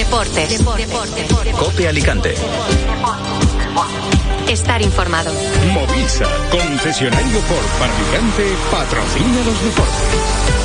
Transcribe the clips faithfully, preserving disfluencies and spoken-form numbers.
Deportes. Deportes. COPE Alicante. Estar informado. Movisa, concesionario Ford para Alicante, patrocina los deportes.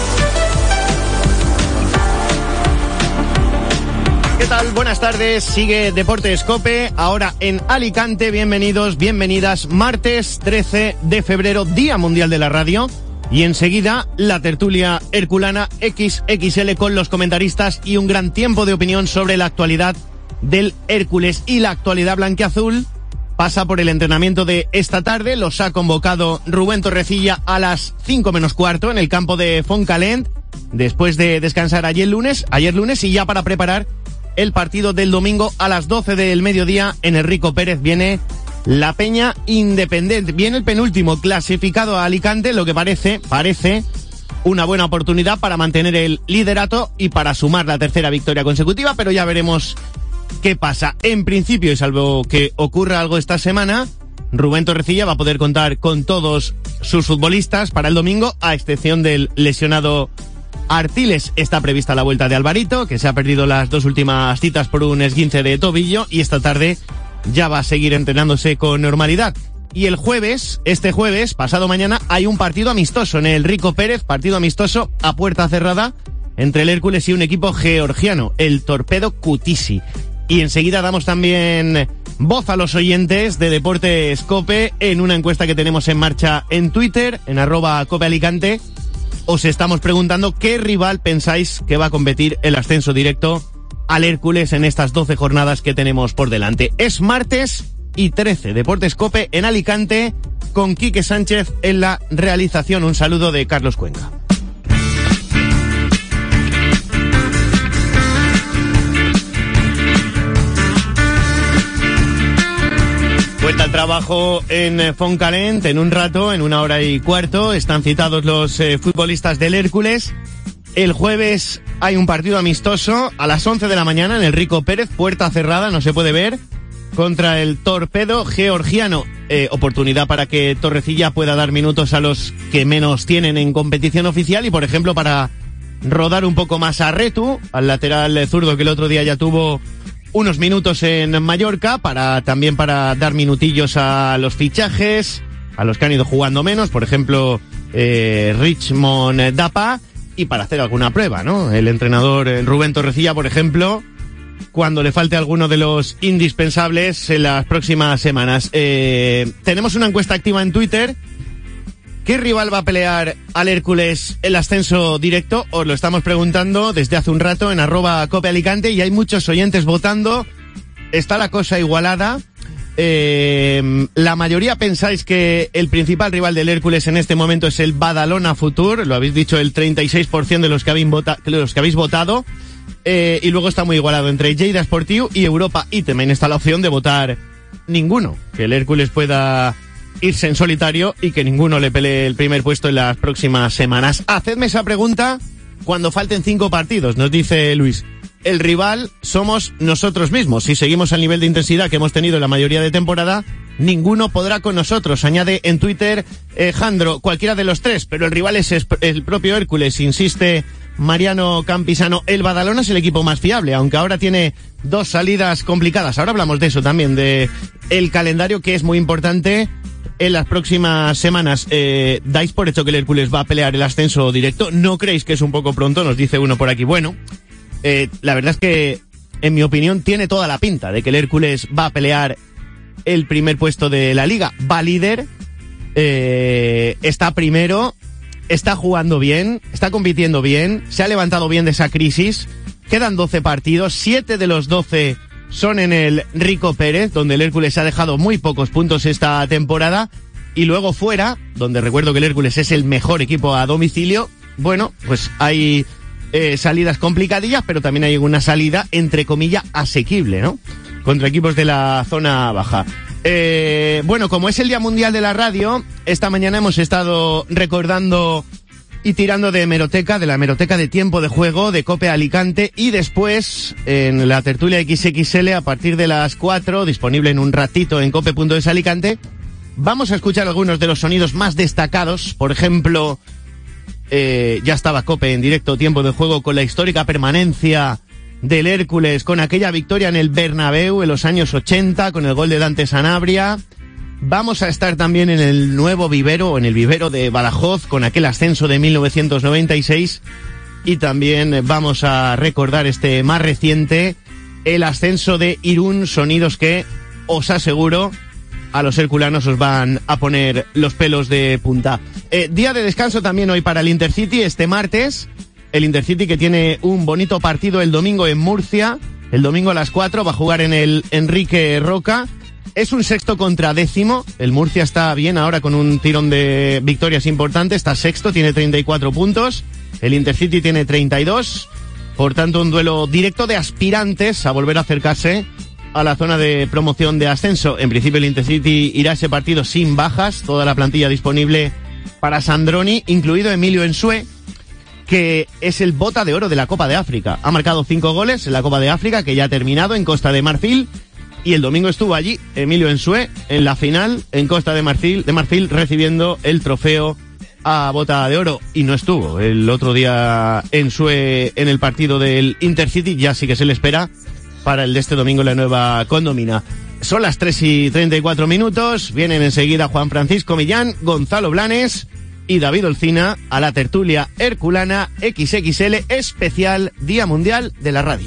¿Qué tal? Buenas tardes, sigue Deportes COPE, ahora en Alicante. Bienvenidos, bienvenidas. Martes trece de febrero, Día Mundial de la Radio. Y enseguida, la tertulia herculana equis equis ele con los comentaristas y un gran tiempo de opinión sobre la actualidad del Hércules. Y la actualidad blanquiazul pasa por el entrenamiento de esta tarde. Los ha convocado Rubén Torrecilla a las cinco menos cuarto en el campo de Fontcalent, después de descansar ayer lunes, ayer lunes y ya para preparar el partido del domingo a las doce del mediodía en el Rico Pérez. Viene la Peña Independent, viene el penúltimo clasificado a Alicante, lo que parece, parece una buena oportunidad para mantener el liderato y para sumar la tercera victoria consecutiva, pero ya veremos qué pasa. En principio, y salvo que ocurra algo esta semana, Rubén Torrecilla va a poder contar con todos sus futbolistas para el domingo, a excepción del lesionado Artiles. Está prevista la vuelta de Alvarito, que se ha perdido las dos últimas citas por un esguince de tobillo, y esta tarde ya va a seguir entrenándose con normalidad. Y el jueves, este jueves, pasado mañana, hay un partido amistoso en el Rico Pérez, partido amistoso a puerta cerrada entre el Hércules y un equipo georgiano, el Torpedo Kutisi. Y enseguida damos también voz a los oyentes de Deportes COPE en una encuesta que tenemos en marcha en Twitter, en arroba COPE Alicante. Os estamos preguntando qué rival pensáis que va a competir el ascenso directo al Hércules en estas doce jornadas que tenemos por delante. Es martes y trece, Deportes COPE en Alicante, con Quique Sánchez en la realización. Un saludo de Carlos Cuenca. Vuelta al trabajo en Fontcalent en un rato, en una hora y cuarto. Están citados los eh, futbolistas del Hércules. El jueves hay un partido amistoso a las once de la mañana en el Rico Pérez, puerta cerrada, no se puede ver, contra el Torpedo georgiano. Eh, oportunidad para que Torrecilla pueda dar minutos a los que menos tienen en competición oficial y, por ejemplo, para rodar un poco más a Retu, al lateral zurdo que el otro día ya tuvo unos minutos en Mallorca, para también para dar minutillos a los fichajes, a los que han ido jugando menos, por ejemplo, eh, Richmond Dapa, y para hacer alguna prueba, ¿no? El entrenador Rubén Torrecilla, por ejemplo, cuando le falte alguno de los indispensables en las próximas semanas. Eh, tenemos una encuesta activa en Twitter. ¿Qué rival va a pelear al Hércules el ascenso directo? Os lo estamos preguntando desde hace un rato en arroba Cope Alicante y hay muchos oyentes votando. Está la cosa igualada. Eh, la mayoría pensáis que el principal rival del Hércules en este momento es el Badalona Futur, lo habéis dicho el treinta y seis por ciento de los que habéis, vota, los que habéis votado, eh, y luego está muy igualado entre Lleida Esportiu y Europa, y también está la opción de votar ninguno, que el Hércules pueda irse en solitario y que ninguno le pelee el primer puesto en las próximas semanas. Hacedme esa pregunta cuando falten cinco partidos, nos dice Luis. El rival somos nosotros mismos. Si seguimos al nivel de intensidad que hemos tenido en la mayoría de temporada, ninguno podrá con nosotros. Añade en Twitter eh, Jandro, cualquiera de los tres, pero el rival es el propio Hércules, insiste Mariano Campisano. El Badalona es el equipo más fiable, aunque ahora tiene dos salidas complicadas. Ahora hablamos de eso también, de el calendario, que es muy importante en las próximas semanas. Eh, ¿Dais por hecho que el Hércules va a pelear el ascenso directo? ¿No creéis que es un poco pronto? Nos dice uno por aquí. Bueno, Eh, la verdad es que, en mi opinión, tiene toda la pinta de que el Hércules va a pelear el primer puesto de la liga. Va líder, eh, está primero, está jugando bien, está compitiendo bien, se ha levantado bien de esa crisis. Quedan doce partidos, siete de los doce son en el Rico Pérez, donde el Hércules ha dejado muy pocos puntos esta temporada. Y luego fuera, donde recuerdo que el Hércules es el mejor equipo a domicilio, bueno, pues hay Eh, salidas complicadillas, pero también hay una salida, entre comillas, asequible, ¿no? Contra equipos de la zona baja. Eh, bueno, como es el Día Mundial de la Radio, esta mañana hemos estado recordando y tirando de hemeroteca, de la hemeroteca de tiempo de juego de COPE Alicante, y después en la tertulia equis equis ele a partir de las cuatro, disponible en un ratito en cope punto es Alicante, vamos a escuchar algunos de los sonidos más destacados. Por ejemplo, Eh, ya estaba COPE en directo tiempo de juego con la histórica permanencia del Hércules con aquella victoria en el Bernabéu en los años ochenta, con el gol de Dante Sanabria. Vamos a estar también en el nuevo vivero, en el vivero de Badajoz, con aquel ascenso de mil novecientos noventa y seis. Y también vamos a recordar este más reciente, el ascenso de Irún, sonidos que os aseguro a los herculanos os van a poner los pelos de punta. Eh, día de descanso también hoy para el Intercity, este martes. El Intercity que tiene un bonito partido el domingo en Murcia. El domingo a las cuatro va a jugar en el Enrique Roca. Es un sexto contra décimo. El Murcia está bien ahora con un tirón de victorias importante. Está sexto, tiene treinta y cuatro puntos. El Intercity tiene treinta y dos. Por tanto, un duelo directo de aspirantes a volver a acercarse a la zona de promoción de ascenso. En principio el Intercity irá a ese partido sin bajas. Toda la plantilla disponible para Sandroni, incluido Emilio Ensue, que es el bota de oro de la Copa de África. Ha marcado cinco goles en la Copa de África, que ya ha terminado en Costa de Marfil. Y el domingo estuvo allí Emilio Ensue en la final en Costa de Marfil, de Marfil recibiendo el trofeo a bota de oro. Y no estuvo el otro día Ensue en el partido del Intercity. Ya sí que se le espera para el de este domingo en la nueva condomina. Son las tres y treinta y cuatro minutos. Vienen enseguida Juan Francisco Millán, Gonzalo Blanes y David Olcina a la tertulia herculana equis equis ele especial Día Mundial de la Radio.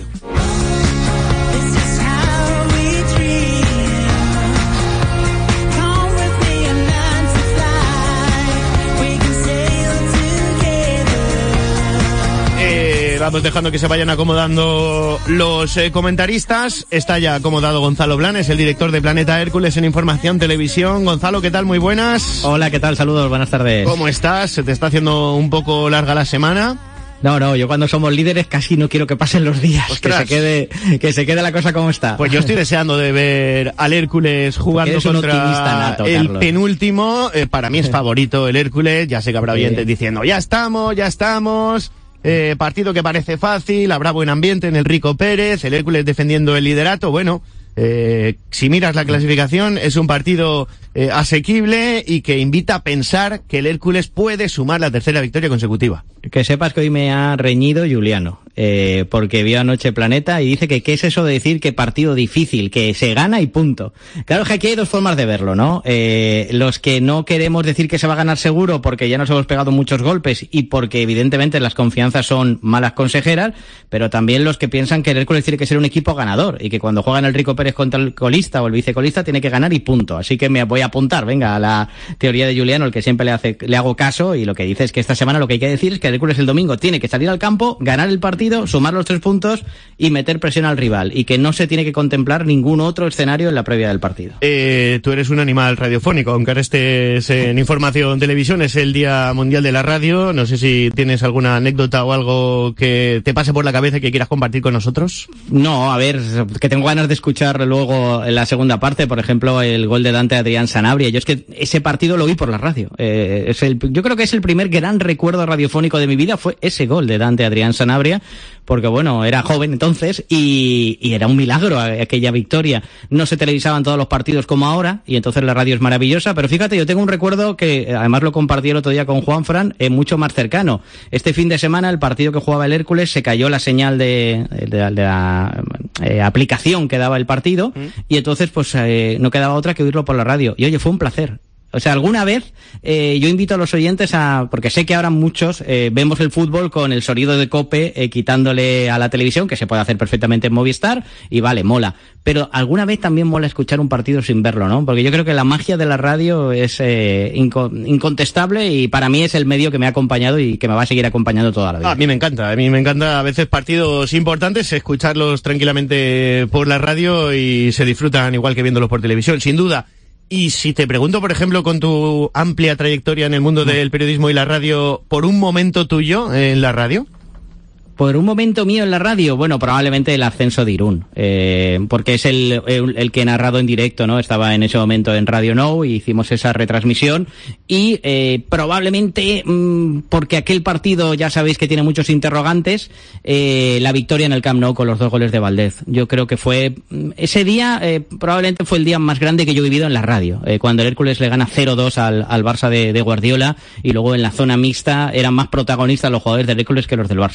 Vamos dejando que se vayan acomodando los eh, comentaristas. Está ya acomodado Gonzalo Blanes, el director de Planeta Hércules en Información Televisión. Gonzalo, ¿qué tal? Muy buenas. Hola, ¿qué tal? Saludos, buenas tardes. ¿Cómo estás? ¿Se te está haciendo un poco larga la semana? No, no, yo cuando somos líderes casi no quiero que pasen los días. Ostras. que se quede que se quede la cosa como está. Pues yo estoy deseando de ver al Hércules jugando contra nato, el Carlos. penúltimo. Eh, para mí es favorito el Hércules. Ya sé que habrá oyentes sí. diciendo, ya estamos, ya estamos. Eh, partido que parece fácil, habrá buen ambiente en el Rico Pérez, el Hércules defendiendo el liderato. Bueno, eh, si miras la clasificación, es un partido eh, asequible y que invita a pensar que el Hércules puede sumar la tercera victoria consecutiva. Que sepas que hoy me ha reñido Juliano, eh, porque vio anoche Planeta y dice que qué es eso de decir que partido difícil, que se gana y punto. Claro que aquí hay dos formas de verlo, ¿no? Eh, los que no queremos decir que se va a ganar seguro porque ya nos hemos pegado muchos golpes y porque evidentemente las confianzas son malas consejeras, pero también los que piensan que el Hércules tiene que ser un equipo ganador y que cuando juegan el Rico Pérez contra el colista o el vicecolista tiene que ganar y punto. Así que me voy a apuntar, venga, a la teoría de Juliano, el que siempre le hace, le hago caso, y lo que dice es que esta semana lo que hay que decir es que el Hércules el domingo tiene que salir al campo, ganar el partido, sumar los tres puntos y meter presión al rival, y que no se tiene que contemplar ningún otro escenario en la previa del partido. Eh, tú eres un animal radiofónico, aunque ahora estés en Información Televisión, es el Día Mundial de la Radio. No sé si tienes alguna anécdota o algo que te pase por la cabeza y que quieras compartir con nosotros. No, a ver, que tengo ganas de escuchar luego en la segunda parte, por ejemplo, el gol de Dante Adrián Sanabria. Yo es que ese partido lo vi por la radio. Eh, es el, yo creo que es el primer gran recuerdo radiofónico de mi vida, fue ese gol de Dante Adrián Sanabria, porque bueno, era joven entonces y, y era un milagro aquella victoria. No se televisaban todos los partidos como ahora y entonces la radio es maravillosa, pero fíjate, yo tengo un recuerdo que además lo compartí el otro día con Juan Fran, eh, mucho más cercano. Este fin de semana el partido que jugaba el Hércules se cayó la señal de, de, de la eh, aplicación que daba el partido ¿Mm? y entonces pues eh, no quedaba otra que oírlo por la radio. Y oye, fue un placer. O sea, alguna vez eh, yo invito a los oyentes a, porque sé que ahora muchos eh, vemos el fútbol con el sonido de COPE eh, quitándole a la televisión, que se puede hacer perfectamente en Movistar, y vale, mola. Pero alguna vez también mola escuchar un partido sin verlo, ¿no? Porque yo creo que la magia de la radio es eh, inco- incontestable y para mí es el medio que me ha acompañado y que me va a seguir acompañando toda la vida. A mí me encanta, a mí me encanta a veces partidos importantes, escucharlos tranquilamente por la radio y se disfrutan igual que viéndolos por televisión, sin duda. Y si te pregunto, por ejemplo, con tu amplia trayectoria en el mundo del periodismo y la radio, por un momento tuyo en la radio. Por un momento mío en la radio, bueno, probablemente el ascenso de Irún, eh, porque es el, el, el que he narrado en directo, ¿no? Estaba en ese momento en Radio Now y hicimos esa retransmisión y eh, probablemente mmm, porque aquel partido ya sabéis que tiene muchos interrogantes, eh, la victoria en el Camp Nou con los dos goles de Valdez. Yo creo que fue, ese día eh, probablemente fue el día más grande que yo he vivido en la radio, eh, cuando el Hércules le gana cero dos al, al Barça de, de Guardiola y luego en la zona mixta eran más protagonistas los jugadores del Hércules que los del Barça. Yo creo que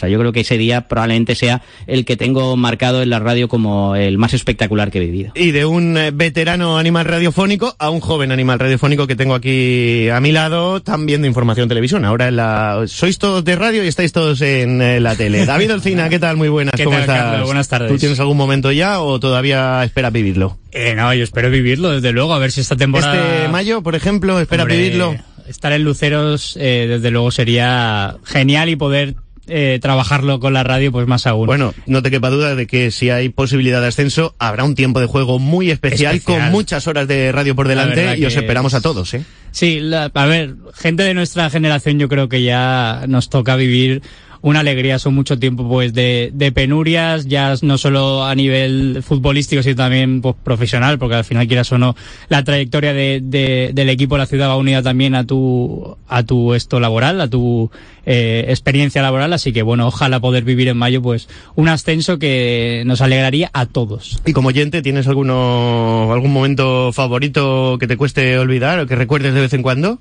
ese día probablemente sea el que tengo marcado en la radio como el más espectacular que he vivido. Y de un veterano animal radiofónico a un joven animal radiofónico que tengo aquí a mi lado, también de Información Televisión. Ahora en la... sois todos de radio y estáis todos en eh, la tele. David Olcina, ¿qué tal? Muy buenas, ¿Qué ¿cómo tal, estás? Carlos? Buenas tardes. ¿Tú tienes algún momento ya o todavía esperas vivirlo? Eh, no, yo espero vivirlo, desde luego, a ver si esta temporada... Este mayo, por ejemplo, ¿esperas Hombre, vivirlo? Estar en Luceros, eh, desde luego, sería genial y poder eh, trabajarlo con la radio, pues más aún. Bueno, no te quepa duda de que si hay posibilidad de ascenso, habrá un tiempo de juego muy especial, Especial. con muchas horas de radio por delante y os esperamos es... a todos, ¿eh? Sí, la, a ver, gente de nuestra generación yo creo que ya nos toca vivir una alegría, son mucho tiempo pues de, de penurias, ya no solo a nivel futbolístico, sino también pues, profesional, porque al final quieras o no, la trayectoria de, de, del equipo de la ciudad va unida también a tu, a tu esto laboral, a tu eh, experiencia laboral, así que bueno, ojalá poder vivir en mayo pues un ascenso que nos alegraría a todos. Y como oyente, ¿tienes alguno, algún momento favorito que te cueste olvidar o que recuerdes de vez en cuando?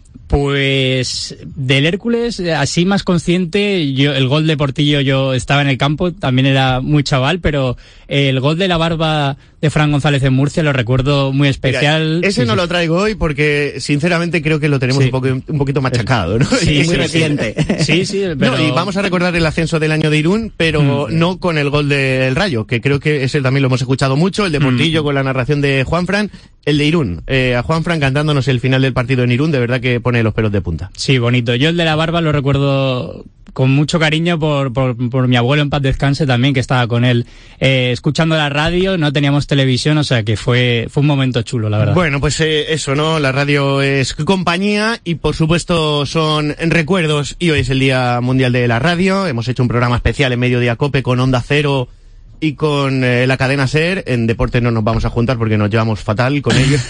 Pues del Hércules, así más consciente, yo el gol de Portillo, yo estaba en el campo, también era muy chaval, pero el gol de la barba de Fran González en Murcia lo recuerdo muy especial. Mira, ese sí, no sí. lo traigo hoy porque sinceramente creo que lo tenemos Sí. un, poco, un poquito machacado, ¿no? Sí, muy sí, reciente. Sí, sí, pero... No, y vamos a recordar el ascenso del año de Irún, pero Mm. no con el gol del Rayo, que creo que ese también lo hemos escuchado mucho, el de Portillo Mm. con la narración de Juanfran, el de Irún, eh, a Juanfran cantándonos el final del partido en Irún, de verdad que pone los pelos de punta. Sí, bonito. Yo el de la barba lo recuerdo con mucho cariño por, por, por mi abuelo en paz descanse también, que estaba con él eh, escuchando la radio, no teníamos televisión, o sea que fue, fue un momento chulo, la verdad. Bueno, pues eh, eso, ¿no? La radio es compañía y por supuesto son recuerdos y hoy es el Día Mundial de la Radio. Hemos hecho un programa especial en Mediodía Cope con Onda Cero y con eh, la cadena SER. En deporte no nos vamos a juntar porque nos llevamos fatal con ellos.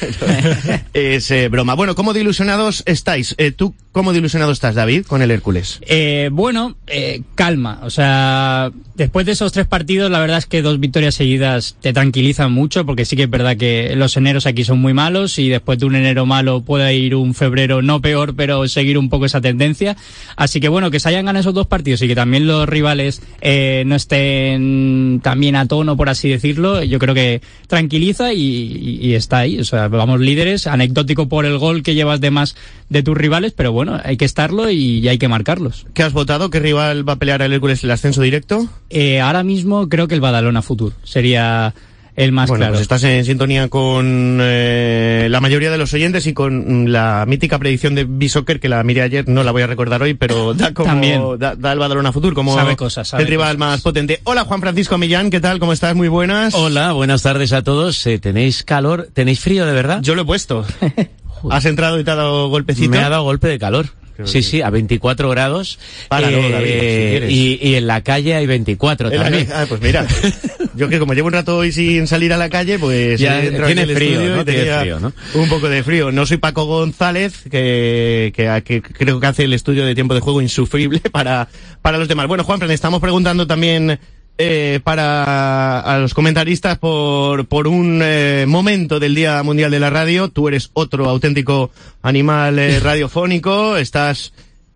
Es eh, broma. Bueno, ¿cómo de ilusionados estáis? Eh, ¿Tú cómo de ilusionado estás, David, con el Hércules? Eh, bueno, eh, calma. O sea, después de esos tres partidos, la verdad es que dos victorias seguidas te tranquilizan mucho, porque sí que es verdad que los eneros aquí son muy malos y después de un enero malo puede ir un febrero no peor, pero seguir un poco esa tendencia. Así que bueno, que se hayan ganado esos dos partidos y que también los rivales eh, no estén también a tono, por así decirlo, yo creo que tranquiliza y, y, y está ahí. O sea, vamos líderes, anecdótico por el gol que llevas de más de tus rivales, pero bueno, hay que estarlo y, y hay que marcarlos. ¿Qué has votado? ¿Qué rival va a pelear al Hércules el ascenso directo? Eh, ahora mismo creo que el Badalona Futur sería el más Bueno, claro. pues estás en sintonía con eh, la mayoría de los oyentes y con la mítica predicción de B-Soccer, que la miré ayer, no la voy a recordar hoy, pero da como También. da, da el Badalona Futur como Sabe cosas, sabe el rival cosas. más potente. Hola, Juan Francisco Millán, ¿qué tal? ¿Cómo estás? Muy buenas. Hola, buenas tardes a todos. Eh, ¿Tenéis calor? ¿Tenéis frío de verdad? Yo lo he puesto. ¿Has entrado y te ha dado golpecito? Me ha dado golpe de calor. Sí, sí, a veinticuatro grados. Páralo, Eh, David, si quieres. y, y en la calle hay veinticuatro En la- también. Ah, pues mira, yo que como llevo un rato hoy sin salir a la calle, pues Ya he entrado tiene en el frío, estudio ¿no? y Tiene tenía frío, ¿no? un poco de frío. No soy Paco González, que, que, que creo que hace el estudio de tiempo de juego insufrible para, para los demás. Bueno, Juanfran, estamos preguntando también eh, para a los comentaristas por, por un eh, momento del Día Mundial de la Radio. Tú eres otro auténtico animal eh, radiofónico, estás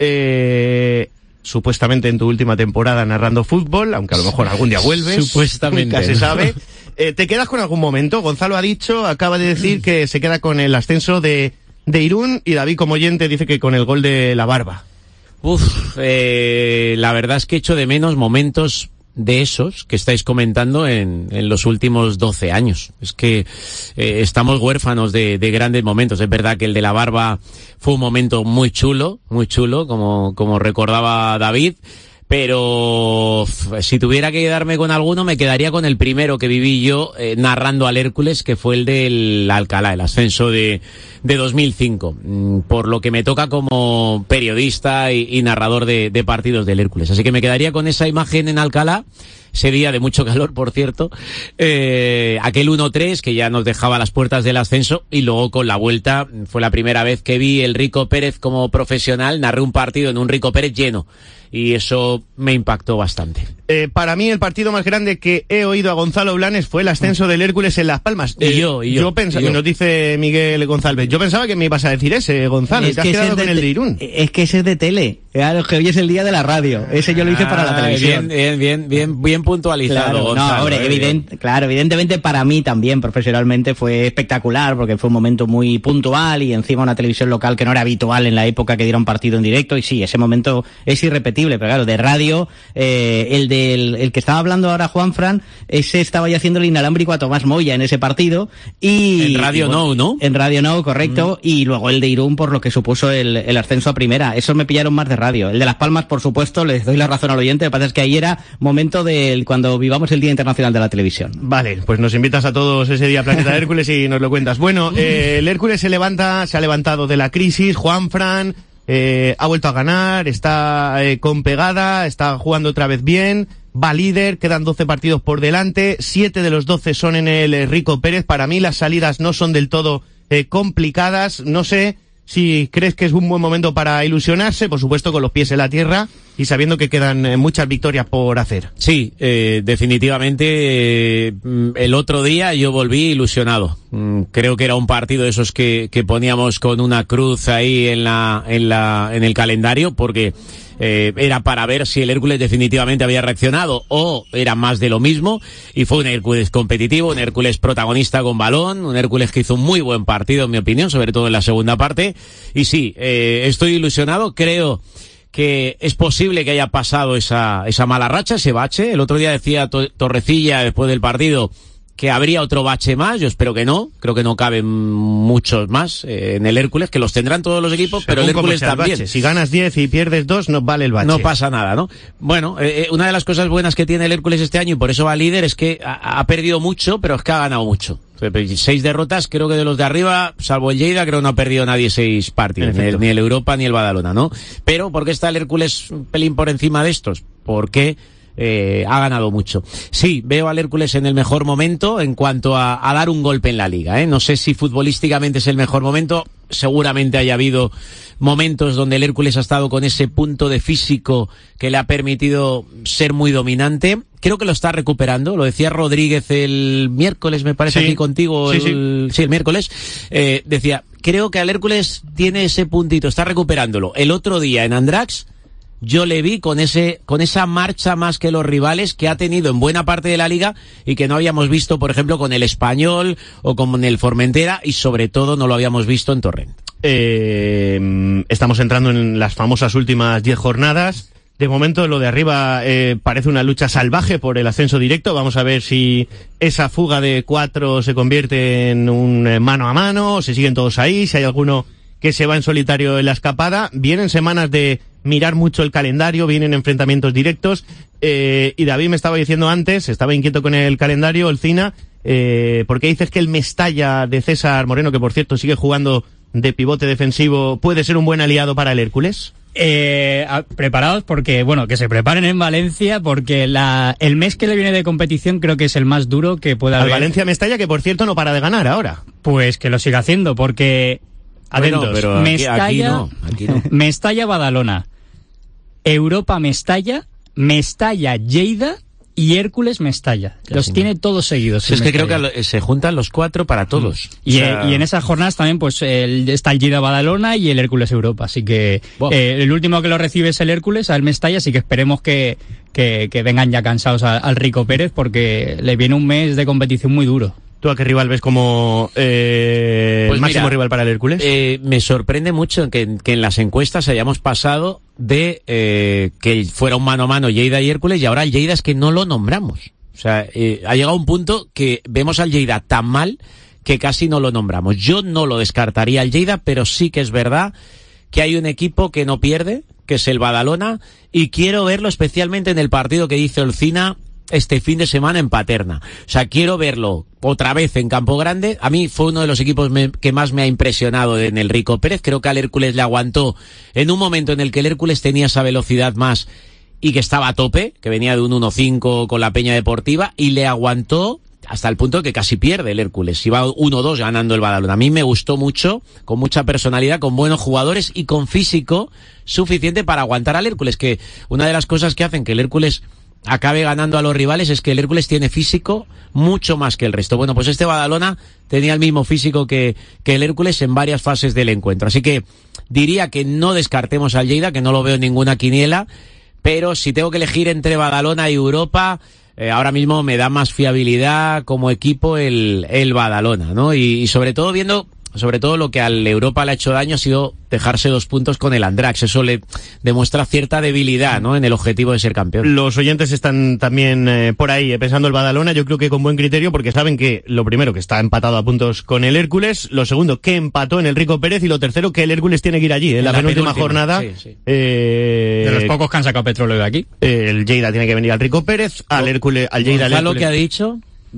eh, supuestamente en tu última temporada narrando fútbol, aunque a lo mejor algún día vuelves. Supuestamente, Nunca se ¿no? sabe. Eh, ¿Te quedas con algún momento? Gonzalo ha dicho, acaba de decir que se queda con el ascenso de, de Irún, y David como oyente dice que con el gol de la barba. Uf, eh, la verdad es que echo de menos momentos de esos que estáis comentando en, en los últimos doce años. Es que eh, estamos huérfanos de, de grandes momentos. Es verdad que el de la barba fue un momento muy chulo, muy chulo, como, como recordaba David, pero uf, si tuviera que quedarme con alguno, me quedaría con el primero que viví yo eh, narrando al Hércules, que fue el del Alcalá, el ascenso de, de dos mil cinco, mm, por lo que me toca como periodista y, y narrador de, de partidos del Hércules. Así que me quedaría con esa imagen en Alcalá, ese día de mucho calor, por cierto, eh, aquel uno tres que ya nos dejaba a las puertas del ascenso, y luego con la vuelta fue la primera vez que vi el Rico Pérez como profesional, narré un partido en un Rico Pérez lleno, y eso me impactó bastante. Eh, para mí el partido más grande que he oído a Gonzalo Blanes fue el ascenso del Hércules en Las Palmas. Y yo, y yo, Yo pensaba, y yo. nos dice Miguel González, yo pensaba que me ibas a decir ese, Gonzalo, y te has ese quedado es con de el te- de Irún. Es que ese es de tele. Claro, que hoy es el día de la radio. Ese yo lo hice para la televisión. Bien, bien, bien, bien, bien puntualizado. Claro, Gonzalo, no, hombre, eh, evidente, claro, evidentemente para mí también profesionalmente fue espectacular porque fue un momento muy puntual y encima una televisión local que no era habitual en la época que dieron partido en directo y sí, ese momento es irrepetible, pero claro, de radio, eh, el del el que estaba hablando ahora Juanfran, ese estaba ya haciendo el inalámbrico a Tomás Moya en ese partido y... En Radio y, bueno, Now, ¿no? En Radio Now, correcto, mm. y luego el de Irún por lo que supuso el, el ascenso a primera. Esos me pillaron más de radio. El de Las Palmas, por supuesto, les doy la razón al oyente, lo que pasa es que ahí era momento del cuando vivamos el Día Internacional de la Televisión. Vale, pues nos invitas a todos ese día a Planeta Hércules y nos lo cuentas. Bueno, eh, el Hércules se levanta, se ha levantado de la crisis, Juanfran, eh, ha vuelto a ganar, está eh, con pegada, está jugando otra vez bien, va líder, quedan doce partidos por delante, siete de los doce son en el eh, Rico Pérez. Para mí las salidas no son del todo eh, complicadas, no sé si crees que es un buen momento para ilusionarse, por supuesto con los pies en la tierra y sabiendo que quedan eh, muchas victorias por hacer. Sí, eh, definitivamente eh, el otro día yo volví ilusionado. Mm, creo que era un partido de esos que, que poníamos con una cruz ahí en la, en la, en el calendario porque Eh, era para ver si el Hércules definitivamente había reaccionado o era más de lo mismo, y fue un Hércules competitivo, un Hércules protagonista con balón, un Hércules que hizo un muy buen partido en mi opinión, sobre todo en la segunda parte, y sí, eh, estoy ilusionado, creo que es posible que haya pasado esa, esa mala racha, ese bache. El otro día decía Torrecilla después del partido que habría otro bache más, yo espero que no, creo que no caben muchos más eh, en el Hércules, que los tendrán todos los equipos, según pero el Hércules también. El si ganas diez y pierdes dos, no vale el bache. No pasa nada, ¿no? Bueno, eh, una de las cosas buenas que tiene el Hércules este año, y por eso va líder, es que ha, ha perdido mucho, pero es que ha ganado mucho. Seis derrotas, creo que de los de arriba, salvo el Lleida, creo que no ha perdido nadie seis partidos, ni el, ni el Europa ni el Badalona, ¿no? Pero, ¿por qué está el Hércules un pelín por encima de estos? Porque Eh, ha ganado mucho. Sí, veo al Hércules en el mejor momento en cuanto a, a dar un golpe en la liga, ¿eh? No sé si futbolísticamente es el mejor momento, seguramente haya habido momentos donde el Hércules ha estado con ese punto de físico que le ha permitido ser muy dominante. Creo que lo está recuperando, lo decía Rodríguez el miércoles, me parece, sí, aquí contigo, sí, el, sí. sí, el miércoles, eh, decía, creo que al Hércules tiene ese puntito, está recuperándolo. El otro día en Andrax, yo le vi con ese, con esa marcha más que los rivales que ha tenido en buena parte de la liga y que no habíamos visto, por ejemplo, con el Español o con el Formentera, y sobre todo no lo habíamos visto en Torrent. Eh, estamos entrando en las famosas últimas diez jornadas. De momento lo de arriba eh, parece una lucha salvaje por el ascenso directo. Vamos a ver si esa fuga de cuatro se convierte en un eh, mano a mano, o se siguen todos ahí, si hay alguno que se va en solitario en la escapada. Vienen semanas de mirar mucho el calendario, vienen enfrentamientos directos, eh, y David me estaba diciendo antes, estaba inquieto con el calendario, Olcina, eh, porque dices que el Mestalla de César Moreno, que por cierto sigue jugando de pivote defensivo, puede ser un buen aliado para el Hércules. Eh, preparados porque, bueno, que se preparen en Valencia, porque la, el mes que le viene de competición creo que es el más duro que pueda haber. Al Valencia Mestalla, que por cierto no para de ganar ahora. Pues que lo siga haciendo, porque Bueno, atentos, pero aquí, Mestalla, aquí no, aquí no. Mestalla Badalona, Europa Mestalla, Mestalla Lleida y Hércules Mestalla. Casi los no. tiene todos seguidos. Es que creo que lo, se juntan los cuatro para todos. Y, o sea, y en esas jornadas también pues el, está el Lleida Badalona y el Hércules Europa. Así que wow. eh, el último que lo recibe es el Hércules, al Mestalla, así que esperemos que, que, que vengan ya cansados a, al Rico Pérez, porque le viene un mes de competición muy duro. ¿Tú a qué rival ves como eh, pues máximo mira, rival para el Hércules? Eh, me sorprende mucho que, que en las encuestas hayamos pasado de eh, que fuera un mano a mano Lleida y Hércules, y ahora el Lleida es que no lo nombramos. O sea, eh, ha llegado un punto que vemos al Lleida tan mal que casi no lo nombramos. Yo no lo descartaría al Lleida, pero sí que es verdad que hay un equipo que no pierde, que es el Badalona, y quiero verlo especialmente en el partido que dice Olcina este fin de semana en Paterna. O sea, quiero verlo otra vez en Campo Grande. A mí fue uno de los equipos me, que más me ha impresionado en el Rico Pérez. Creo que al Hércules le aguantó en un momento en el que el Hércules tenía esa velocidad más y que estaba a tope, que venía de un uno cinco con la Peña Deportiva, y le aguantó hasta el punto que casi pierde el Hércules. Iba uno dos ganando el Badalona. A mí me gustó mucho, con mucha personalidad, con buenos jugadores y con físico suficiente para aguantar al Hércules, que una de las cosas que hacen que el Hércules acabe ganando a los rivales es que el Hércules tiene físico mucho más que el resto. Bueno, pues este Badalona tenía el mismo físico que, que el Hércules en varias fases del encuentro. Así que diría que no descartemos al Lleida, que no lo veo en ninguna quiniela, pero si tengo que elegir entre Badalona y Europa, eh, ahora mismo me da más fiabilidad como equipo el, el Badalona, ¿no? Y, y sobre todo viendo... Sobre todo lo que al Europa le ha hecho daño ha sido dejarse dos puntos con el Andrax. Eso le demuestra cierta debilidad, ¿no?, en el objetivo de ser campeón. Los oyentes están también eh, por ahí eh, pensando el Badalona, yo creo que con buen criterio, porque saben que lo primero, que está empatado a puntos con el Hércules, lo segundo, que empató en el Rico Pérez, y lo tercero, que el Hércules tiene que ir allí, en, en la, la penúltima jornada. Sí, sí. Eh, de los pocos que han sacado petróleo de aquí. Eh, el Lleida tiene que venir al Rico Pérez, al Hércules, al Lleida, al Hércules. ¿Gonzalo qué ha dicho?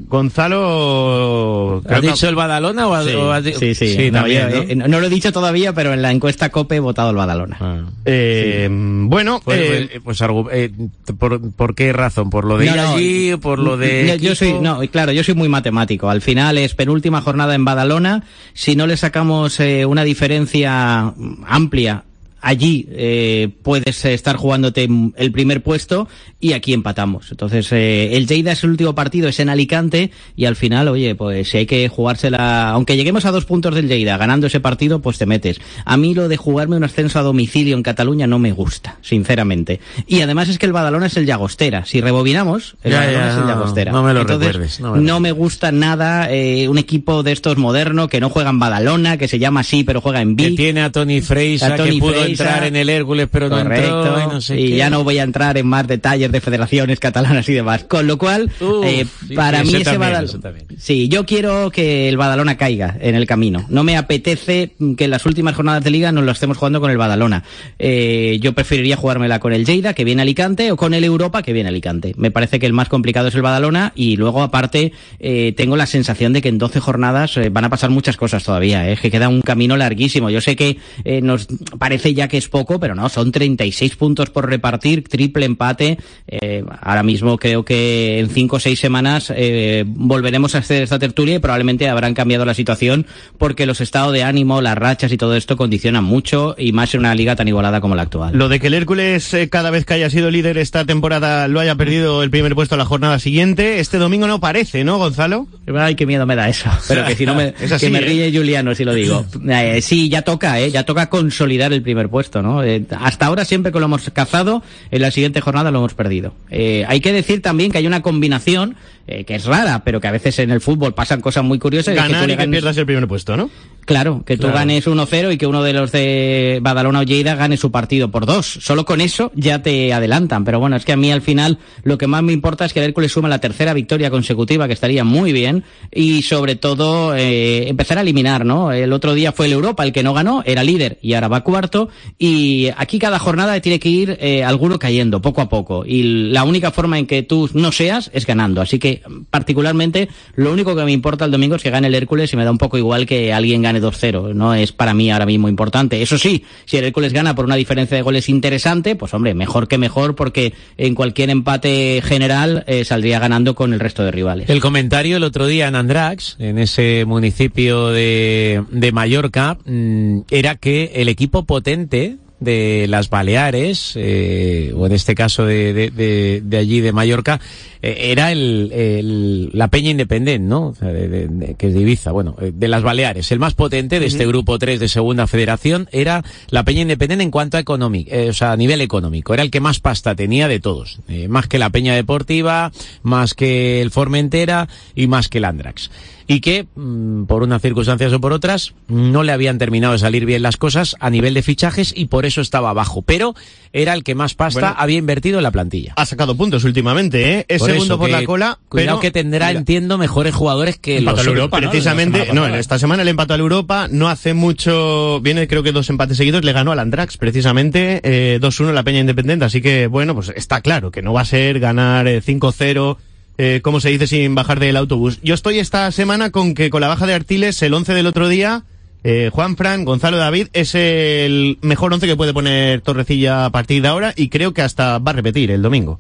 Gonzalo... ¿Has dicho el Badalona o has, sí, o has dicho? Sí, sí, sí no, también, yo, ¿no? eh, no lo he dicho todavía, pero en la encuesta COPE he votado el Badalona. Ah. Eh, sí. Bueno, pues, eh, pues, pues eh, ¿por, ¿por qué razón? ¿Por lo de no, ir no, allí o por lo de no, equipo? yo soy no claro yo soy muy matemático. Al final es penúltima jornada en Badalona. Si no le sacamos eh, una diferencia amplia, allí eh, puedes estar jugándote el primer puesto y aquí empatamos. Entonces eh, el Lleida es el último partido, es en Alicante, y al final, oye, pues si hay que jugársela, aunque lleguemos a dos puntos del Lleida ganando ese partido, pues te metes. A mí lo de jugarme un ascenso a domicilio en Cataluña no me gusta, sinceramente. Y además es que el Badalona es el Llagostera. Si rebobinamos, el ya, Badalona ya, es el no, Llagostera. No me lo Entonces, recuerdes. No me, no me gusta nada eh, un equipo de estos moderno que no juega en Badalona, que se llama así pero juega en Vic. Que tiene a Tony Freisa, a Tony que pudo Freisa, entrar en el Hércules pero no correcto, entró y no sé y qué. ya no voy a entrar en más detalles de federaciones catalanas y demás. Con lo cual, Uf, eh, sí, para sí, mí ese ese también, Badalona... ese también. Sí, yo quiero que el Badalona caiga en el camino. No me apetece que en las últimas jornadas de liga nos lo estemos jugando con el Badalona. Eh, yo preferiría jugármela con el Lleida, que viene a Alicante, o con el Europa, que viene a Alicante. Me parece que el más complicado es el Badalona, y luego, aparte, eh, tengo la sensación de que en doce jornadas eh, van a pasar muchas cosas todavía, eh, que queda un camino larguísimo. Yo sé que eh, nos parece ya que es poco, pero no, son treinta y seis puntos por repartir, triple empate. Eh, ahora mismo creo que en cinco o seis semanas eh, volveremos a hacer esta tertulia y probablemente habrán cambiado la situación, porque los estados de ánimo, las rachas y todo esto condicionan mucho, y más en una liga tan igualada como la actual. Lo de que el Hércules eh, cada vez que haya sido líder esta temporada lo haya perdido el primer puesto a la jornada siguiente, este domingo no parece, ¿no, Gonzalo? Ay, qué miedo me da eso. Pero que si no me, es así, que me ¿eh? ríe Juliano si lo digo. Eh, sí, ya toca, eh, ya toca consolidar el primer puesto, ¿no? Eh, hasta ahora siempre que lo hemos cazado, en la siguiente jornada lo hemos perdido. Eh, hay que decir también que hay una combinación eh, que es rara, pero que a veces en el fútbol pasan cosas muy curiosas. Ganar que y que ganes... pierdas el primer puesto, ¿no? Claro, que tú Claro. ganes uno cero y que uno de los de Badalona o Lleida gane su partido por dos. Solo con eso ya te adelantan. Pero bueno, es que a mí al final lo que más me importa es que el Hércules suma la tercera victoria consecutiva, que estaría muy bien, y sobre todo eh, empezar a eliminar, ¿no? El otro día fue el Europa el que no ganó, era líder y ahora va cuarto, y aquí cada jornada tiene que ir eh, alguno cayendo poco a poco, y la única forma en que tú no seas es ganando. Así que particularmente lo único que me importa el domingo es que gane el Hércules, y me da un poco igual que alguien gane dos cero, no es para mí ahora mismo importante. Eso sí, si el Hércules gana por una diferencia de goles interesante, pues hombre, mejor que mejor, porque en cualquier empate general eh, saldría ganando con el resto de rivales. El comentario el otro día en Andrax, en ese municipio de, de Mallorca, mmm, era que el equipo potente de las Baleares, eh, o en este caso de, de, de, de allí de Mallorca, eh, era el, el, la Peña Independent, ¿no? O sea, de, de, de, que es de Ibiza, bueno, de las Baleares. El más potente de este grupo tres de segunda federación era la Peña Independent en cuanto a económico, eh, o sea, a nivel económico. Era el que más pasta tenía de todos. Eh, más que la Peña Deportiva, más que el Formentera y más que el Andrax. Y que, mmm, por unas circunstancias o por otras, no le habían terminado de salir bien las cosas a nivel de fichajes, y por eso estaba abajo. Pero era el que más pasta Bueno, había invertido en la plantilla. Ha sacado puntos últimamente, ¿eh? Es Por segundo eso, por que la cola, cuidado pero... que tendrá, Mira, entiendo, mejores jugadores que Empató los el otros. Europa, ¿no? precisamente, La semana no, pasada. en esta semana el empató al Europa, no hace mucho, viene creo que dos empates seguidos, le ganó al Andrax, precisamente, eh, dos uno la Peña Independiente, así que, bueno, pues está claro que no va a ser ganar eh, cinco cero, eh, como se dice, sin bajar del autobús. Yo estoy esta semana con que con la baja de Artiles, el once del otro día, eh, Juan Fran, Gonzalo, David, es el mejor once que puede poner Torrecilla a partir de ahora, y creo que hasta va a repetir el domingo.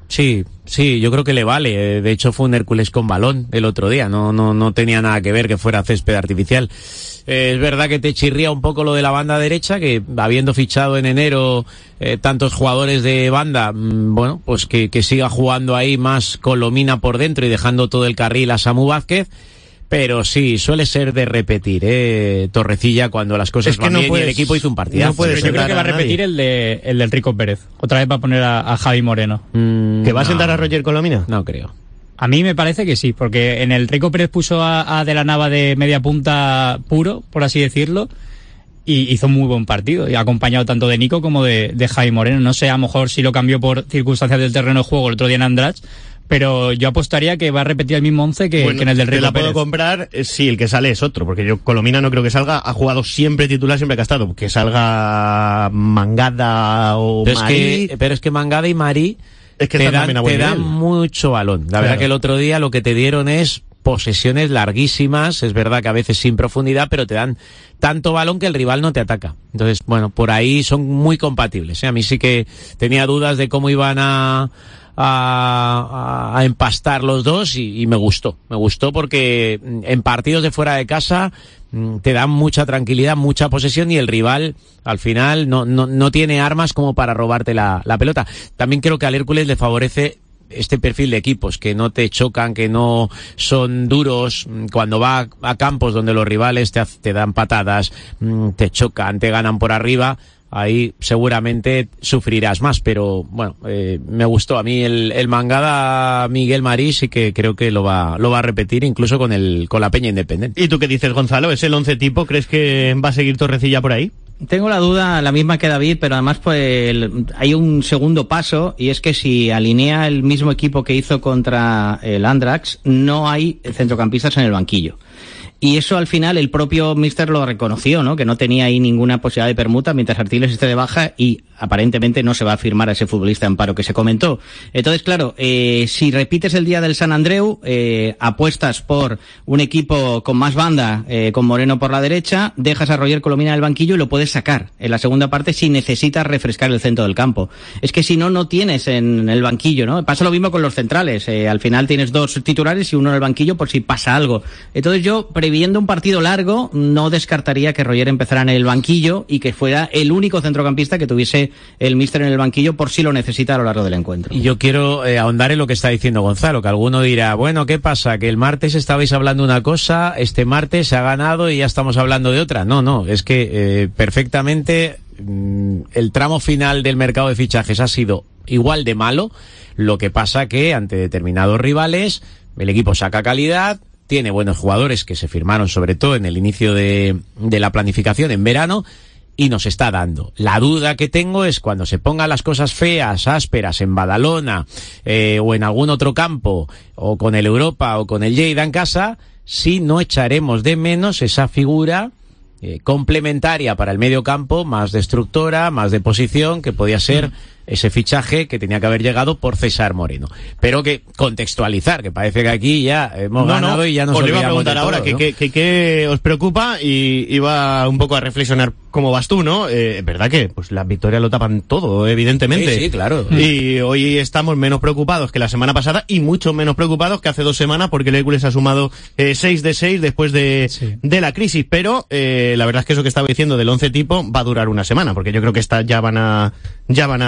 Sí, sí, yo creo que le vale. De hecho, fue un Hércules con balón el otro día. No, no, no tenía nada que ver que fuera césped artificial. Eh, es verdad que te chirría un poco lo de la banda derecha, que habiendo fichado en enero eh, tantos jugadores de banda, mmm, bueno, pues que, que siga jugando ahí más con Lomina por dentro y dejando todo el carril a Samu Vázquez. Pero sí, suele ser de repetir, eh, Torrecilla, cuando las cosas es que van no bien puedes, y el equipo hizo un partidazo. No puedes yo creo que va a repetir el de, el de Enrico Pérez. Otra vez va a poner a, a Javi Moreno. Mm, ¿Que va a no, sentar a Roger Colomina? No creo. A mí me parece que sí, porque en el Rico Pérez puso a, a De la Nava de media punta puro, por así decirlo, y hizo un muy buen partido, y ha acompañado tanto de Nico como de, de Javi Moreno. No sé, a lo mejor si lo cambió por circunstancias del terreno de juego el otro día en Andratx, pero yo apostaría que va a repetir el mismo once que, bueno, que en el del Rico te la Pérez. puedo comprar, eh, sí, el que sale es otro, porque yo Colomina no creo que salga, ha jugado siempre titular, siempre que ha estado, que salga Mangada o Pero Marí. es que, pero es que Mangada y Marí es que te están dan, también a buen te dan nivel. mucho balón. La Claro. verdad que el otro día lo que te dieron es posesiones larguísimas, es verdad que a veces sin profundidad, pero te dan tanto balón que el rival no te ataca. Entonces, bueno, por ahí son muy compatibles, ¿eh? A mí sí que tenía dudas de cómo iban a... A, a empastar los dos y, y me gustó, me gustó porque en partidos de fuera de casa te dan mucha tranquilidad, mucha posesión y el rival al final no, no, no tiene armas como para robarte la, la pelota. También creo que al Hércules le favorece este perfil de equipos, que no te chocan, que no son duros, cuando va a campos donde los rivales te, te dan patadas, te chocan, te ganan por arriba. Ahí seguramente sufrirás más, pero bueno, eh, me gustó a mí el, el Mangada Miguel Marí, sí que creo que lo va, lo va a repetir incluso con el, con la Peña Independiente. ¿Y tú qué dices, Gonzalo? ¿Es el once tipo? ¿Crees que va a seguir Torrecilla por ahí? Tengo la duda, la misma que David, pero además pues el, hay un segundo paso, y es que si alinea el mismo equipo que hizo contra el Andratx, no hay centrocampistas en el banquillo. Y eso al final el propio míster lo reconoció, ¿no? Que no tenía ahí ninguna posibilidad de permuta mientras Artiles esté de baja y aparentemente no se va a firmar a ese futbolista en paro que se comentó. Entonces, claro, eh, si repites el día del San Andreu, eh, apuestas por un equipo con más banda, eh, con Moreno por la derecha, dejas a Roger Colomina en el banquillo y lo puedes sacar en la segunda parte si necesitas refrescar el centro del campo. Es que si no, no tienes en el banquillo, ¿no? Pasa lo mismo con los centrales. Eh, al final tienes dos titulares y uno en el banquillo por si pasa algo. Entonces yo, previendo un partido largo, no descartaría que Roger empezara en el banquillo y que fuera el único centrocampista que tuviese el míster en el banquillo por si lo necesita a lo largo del encuentro. Y yo quiero eh, ahondar en lo que está diciendo Gonzalo, que alguno dirá, bueno, ¿qué pasa? Que el martes estabais hablando una cosa, este martes se ha ganado y ya estamos hablando de otra. No, no, es que eh, perfectamente mmm, el tramo final del mercado de fichajes ha sido igual de malo, lo que pasa que ante determinados rivales el equipo saca calidad, tiene buenos jugadores que se firmaron sobre todo en el inicio de, de la planificación en verano y nos está dando. La duda que tengo es cuando se pongan las cosas feas, ásperas en Badalona eh, o en algún otro campo o con el Europa o con el Lleida en casa, si no echaremos de menos esa figura eh, complementaria para el medio campo, más destructora, más de posición, que podía ser ese fichaje que tenía que haber llegado por César Moreno. Pero que contextualizar, que parece que aquí ya hemos no, ganado no, y ya nos os olvidamos iba a preguntar de todo, ahora, ¿no? ¿qué, qué, qué, qué os preocupa? Y iba un poco a reflexionar cómo vas tú, ¿no? Eh, es verdad que pues las victorias lo tapan todo, evidentemente. Sí, sí, claro. Y hoy estamos menos preocupados que la semana pasada y mucho menos preocupados que hace dos semanas porque el Hércules ha sumado eh, seis de seis después de, sí. de la crisis. Pero eh, la verdad es que eso que estaba diciendo del once tipo va a durar una semana, porque yo creo que esta ya van a ya van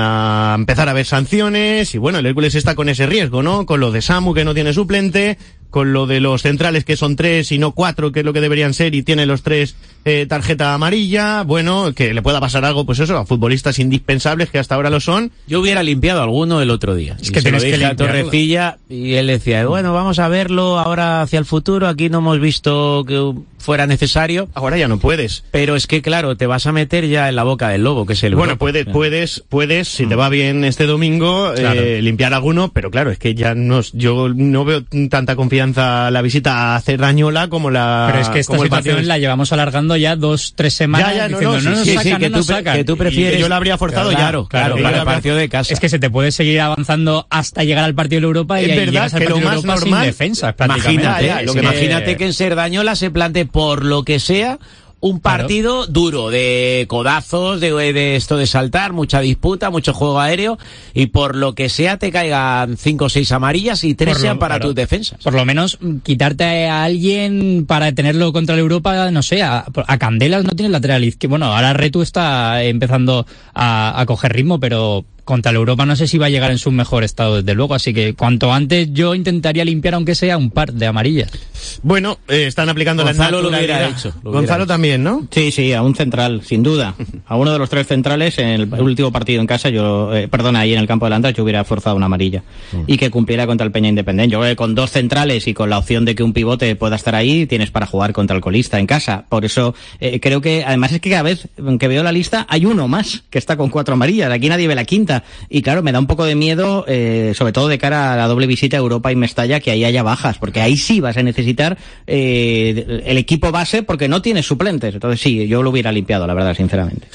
a empezar a haber sanciones y bueno, el Hércules está con ese riesgo, ¿no? Con lo de Samu que no tiene suplente, con lo de los centrales que son tres y no cuatro, que es lo que deberían ser, y tiene los tres eh, tarjeta amarilla, bueno, que le pueda pasar algo, pues eso, a futbolistas indispensables que hasta ahora lo son. Yo hubiera limpiado alguno el otro día. Es que tienes que limpiar a Torrecilla y él decía, bueno, vamos a verlo ahora hacia el futuro, aquí no hemos visto que fuera necesario. Ahora ya no puedes. Pero es que claro, te vas a meter ya en la boca del lobo, que es el Bueno, Europa. puedes, puedes, puedes, si te va bien este domingo, claro. eh, limpiar alguno, pero claro, es que ya no, yo no veo tanta confianza la visita a Cerdañola como la... Pero es que esta situación la llevamos alargando ya dos, tres semanas ya, ya, no, diciendo, no, no, sí, nos sí, sacan, sí, no nos tú, sacan. Que tú prefieres... Y yo la habría forzado claro, ya. Claro, claro, para el partido de casa. Es que se te puede seguir avanzando hasta llegar al partido de Europa y es ahí verdad llegas al que partido lo de más Europa normal, sin defensas prácticamente. Imagínate, ya, lo que, que... imagínate que en Cerdañola se plante por lo que sea un partido claro. duro, de codazos, de, de esto de saltar, mucha disputa, mucho juego aéreo, y por lo que sea te caigan cinco o seis amarillas y tres sean para claro. tus defensas. Por lo menos quitarte a alguien para tenerlo contra la Europa, no sé, a, a Candelas no tiene lateral izquierdo. Bueno, ahora Retu está empezando a, a coger ritmo, pero contra la Europa no sé si va a llegar en su mejor estado, desde luego, así que cuanto antes yo intentaría limpiar aunque sea un par de amarillas. Bueno, eh, están aplicando Gonzalo la naturalidad. Lo hubiera hecho, lo Gonzalo hubiera también, ¿no? Sí, sí, a un central, sin duda. A uno de los tres centrales, en el último partido en casa, yo, eh, perdona, ahí en el campo de Landra, yo hubiera forzado una amarilla. Mm. Y que cumpliera contra el Peña Independiente. Yo creo que con dos centrales y con la opción de que un pivote pueda estar ahí, tienes para jugar contra el colista en casa. Por eso, eh, creo que, además es que cada vez que veo la lista, hay uno más que está con cuatro amarillas. Aquí nadie ve la quinta. Y claro, me da un poco de miedo, eh, sobre todo de cara a la doble visita a Europa y Mestalla, que ahí haya bajas, porque ahí sí vas a necesitar eh, el equipo base, porque no tienes suplentes. Entonces sí, yo lo hubiera limpiado, la verdad, sinceramente.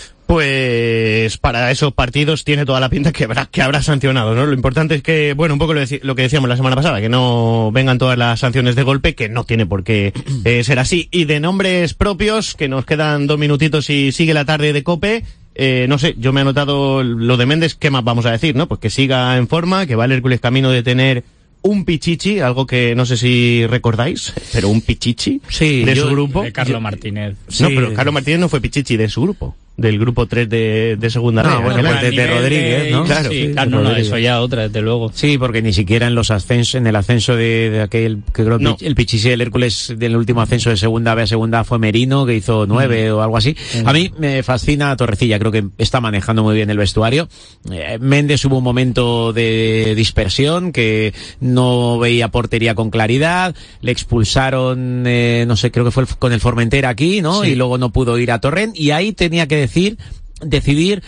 Pues para esos partidos tiene toda la pinta que habrá, que habrá sancionado, ¿no? Lo importante es que, bueno, un poco lo, deci- lo que decíamos la semana pasada, que no vengan todas las sanciones de golpe, que no tiene por qué eh, ser así. Y de nombres propios, que nos quedan dos minutitos y sigue la tarde de COPE. Eh, no sé, yo me he anotado lo de Méndez, ¿qué más vamos a decir, no? Pues que siga en forma, que va el Hércules camino de tener un pichichi, algo que no sé si recordáis, pero un pichichi sí, de yo, su grupo. De Carlos Martínez. No, sí. pero Carlos Martínez no fue pichichi de su grupo, del grupo tres de, de segunda no, red. bueno, pues de, de Rodríguez, ¿no? Claro, sí, sí, claro, no, no, eso ya otra, desde luego. Sí, porque ni siquiera en los ascensos, en el ascenso de, de aquel, que creo no. el pichichi del Hércules del último ascenso de segunda B a segunda fue Merino, que hizo nueve mm. o algo así. Mm. A mí me fascina Torrecilla, creo que está manejando muy bien el vestuario. Eh, Méndez hubo un momento de dispersión, que no veía portería con claridad, le expulsaron, eh, no sé, creo que fue el, con el Formentera aquí, ¿no? Sí. Y luego no pudo ir a Torrent, y ahí tenía que decir, decidir,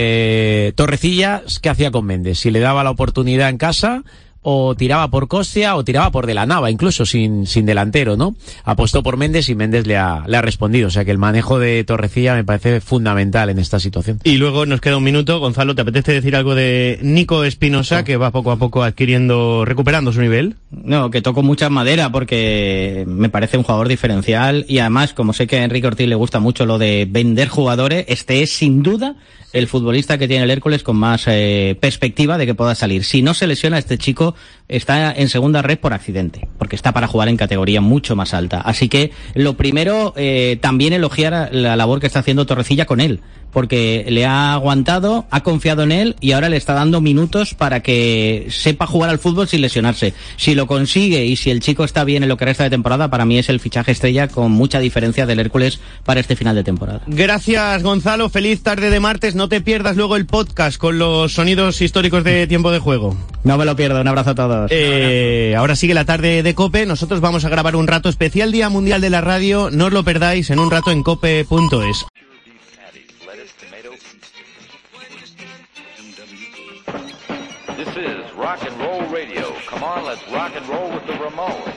eh, Torrecilla qué hacía con Méndez, si le daba la oportunidad en casa, o tiraba por Costia, o tiraba por De la Nava, incluso sin, sin delantero, ¿no? Apostó por Méndez y Méndez le ha, le ha respondido. O sea que el manejo de Torrecilla me parece fundamental en esta situación. Y luego nos queda un minuto. Gonzalo, ¿te apetece decir algo de Nico Espinosa, que va poco a poco adquiriendo, recuperando su nivel? No, que toco mucha madera porque me parece un jugador diferencial, y además, como sé que a Enrique Ortiz le gusta mucho lo de vender jugadores, este es sin duda el futbolista que tiene el Hércules con más eh, perspectiva de que pueda salir. Si no se lesiona, este chico está en segunda red por accidente, porque está para jugar en categoría mucho más alta. Así que lo primero, eh, también elogiar la labor que está haciendo Torrecilla con él, porque le ha aguantado, ha confiado en él y ahora le está dando minutos para que sepa jugar al fútbol sin lesionarse. Si lo consigue y si el chico está bien en lo que resta de temporada, para mí es el fichaje estrella con mucha diferencia del Hércules para este final de temporada. Gracias, Gonzalo. Feliz tarde de martes. No te pierdas luego el podcast con los sonidos históricos de Tiempo de Juego. No me lo pierdo. Un abrazo a todos. Eh, ahora sigue la tarde de COPE. Nosotros vamos a grabar un rato especial Día Mundial de la Radio. No os lo perdáis en un rato en cope punto es. This is Rock and Roll Radio. Come on, let's rock and roll with the Ramones.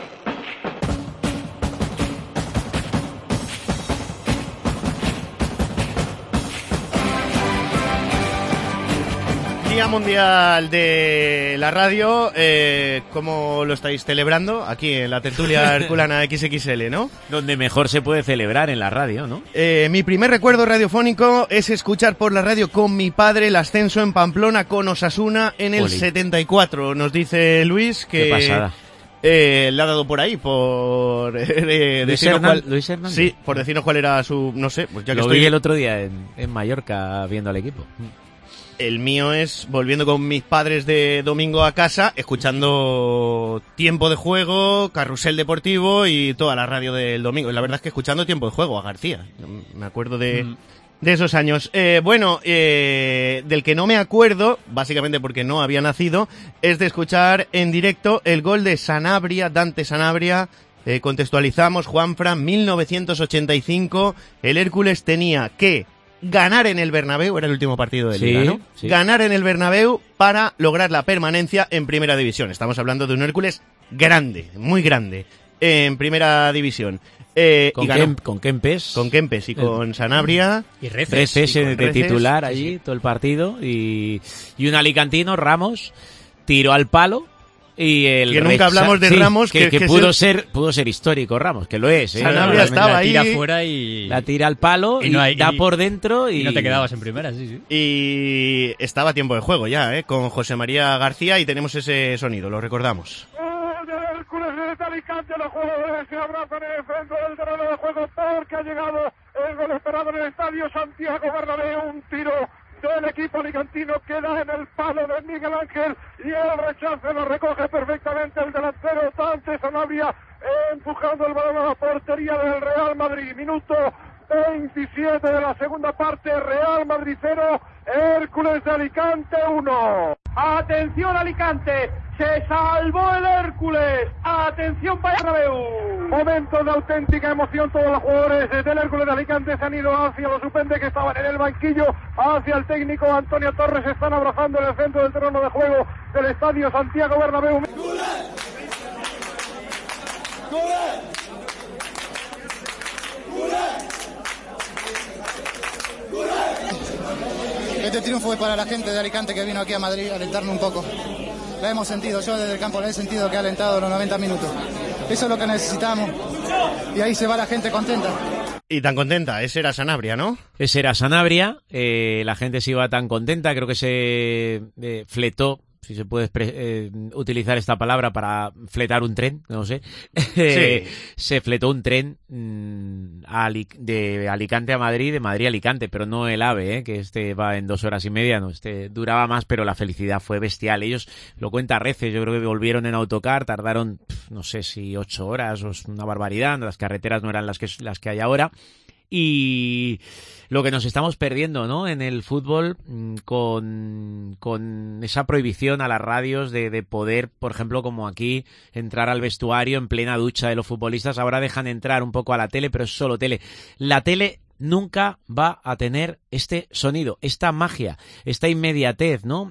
Día Mundial de la Radio, eh, ¿cómo lo estáis celebrando? Aquí en la tertulia herculana equis equis ele, ¿no? Donde mejor se puede celebrar, en la radio, ¿no? Eh, mi primer recuerdo radiofónico es escuchar por la radio con mi padre el ascenso en Pamplona con Osasuna en el Oli. setenta y cuatro. Nos dice Luis que... Qué pasada. Eh, le ha dado por ahí, por eh, Luis, decirnos Hernán, cuál, Luis Hernández. Sí, por decirnos cuál era su... No sé, pues ya que Lo estoy... vi el otro día en, en Mallorca viendo al equipo. El mío es volviendo con mis padres de domingo a casa, escuchando Tiempo de Juego, Carrusel Deportivo y toda la radio del domingo. Y la verdad es que escuchando Tiempo de Juego a García. Me acuerdo de, mm. de esos años. Eh, bueno, eh, del que no me acuerdo, básicamente porque no había nacido, es de escuchar en directo el gol de Sanabria, Dante Sanabria. Eh, contextualizamos, Juanfran, mil novecientos ochenta y cinco. El Hércules tenía que ganar en el Bernabéu, era el último partido de Liga, sí, ¿no? Sí. Ganar en el Bernabéu para lograr la permanencia en Primera División. Estamos hablando de un Hércules grande, muy grande, en Primera División. Eh, con, y ganó. Kem, con Kempes. Con Kempes y con Sanabria. Y Reces. Reces y de Reces, titular sí, allí sí. todo el partido. Y, y un alicantino, Ramos, tiró al palo y el que nunca hablamos de sí, Ramos, que, que, que, que pudo es el... ser pudo ser histórico Ramos, que lo es, ¿eh? Sanabria estaba la ahí, tira fuera y la tira al palo y, y no hay- da y- por dentro y, y no te quedabas en primera, sí, sí. y estaba a tiempo de juego ya, ¿eh? Con José María García, y tenemos ese sonido, lo recordamos. De Hércules de Alicante, los jugadores se abrazan en el centro del terreno de juego porque ha llegado el gol esperado en el estadio Santiago Bernabéu, un tiro del equipo alicantino queda en el palo de Miguel Ángel y el rechace lo recoge perfectamente el delantero Dante Sanabria, empujando el balón a la portería del Real Madrid. Minuto veintisiete de la segunda parte, Real Madrid cero, Hércules de Alicante uno. Atención Alicante, se salvó el Hércules. Atención Bernabéu. Momento de auténtica emoción, todos los jugadores del Hércules de Alicante se han ido hacia los suplentes que estaban en el banquillo, hacia el técnico Antonio Torres, se están abrazando en el centro del terreno de juego del estadio Santiago Bernabéu. Este triunfo es para la gente de Alicante que vino aquí a Madrid a alentarnos un poco. La hemos sentido, yo desde el campo la he sentido que ha alentado los noventa minutos. Eso es lo que necesitamos y ahí se va la gente contenta. Y tan contenta, ese era Sanabria, ¿no? Ese era Sanabria, eh, la gente se iba tan contenta, creo que se eh, fletó, si se puede eh, utilizar esta palabra para fletar un tren, no sé, sí. Se fletó un tren mmm, a Ali- de Alicante a Madrid, de Madrid a Alicante, pero no el AVE, ¿eh? Que este va en dos horas y media, no, este duraba más, pero la felicidad fue bestial. Ellos, lo cuenta Reces, yo creo que volvieron en autocar, tardaron, no sé si ocho horas o es una barbaridad, las carreteras no eran las que, las que hay ahora. Y lo que nos estamos perdiendo, ¿no? En el fútbol con, con esa prohibición a las radios de, de poder, por ejemplo, como aquí, entrar al vestuario en plena ducha de los futbolistas. Ahora dejan entrar un poco a la tele, pero es solo tele. La tele nunca va a tener este sonido, esta magia, esta inmediatez, ¿no?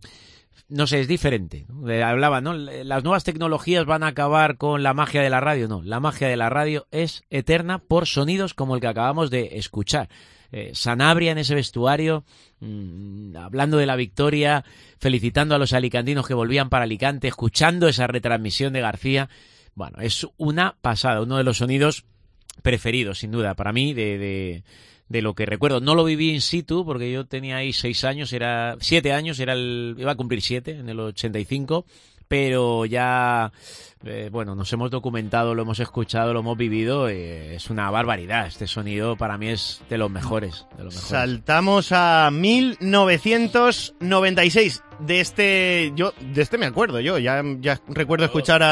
No sé, es diferente. Hablaba, ¿no? Las nuevas tecnologías van a acabar con la magia de la radio. No, la magia de la radio es eterna por sonidos como el que acabamos de escuchar. Eh, Sanabria en ese vestuario, mmm, hablando de la victoria, felicitando a los alicantinos que volvían para Alicante, escuchando esa retransmisión de García. Bueno, es una pasada, uno de los sonidos preferidos, sin duda, para mí, de... de de lo que recuerdo. No lo viví in situ porque yo tenía ahí seis años, era siete años, era el, iba a cumplir siete en el ochenta y cinco, pero ya, eh, bueno, nos hemos documentado, lo hemos escuchado, lo hemos vivido, eh, es una barbaridad. Este sonido para mí es de los mejores, de los mejores. Saltamos a mil novecientos noventa y seis. De este, yo, de este me acuerdo yo, ya, ya recuerdo escuchar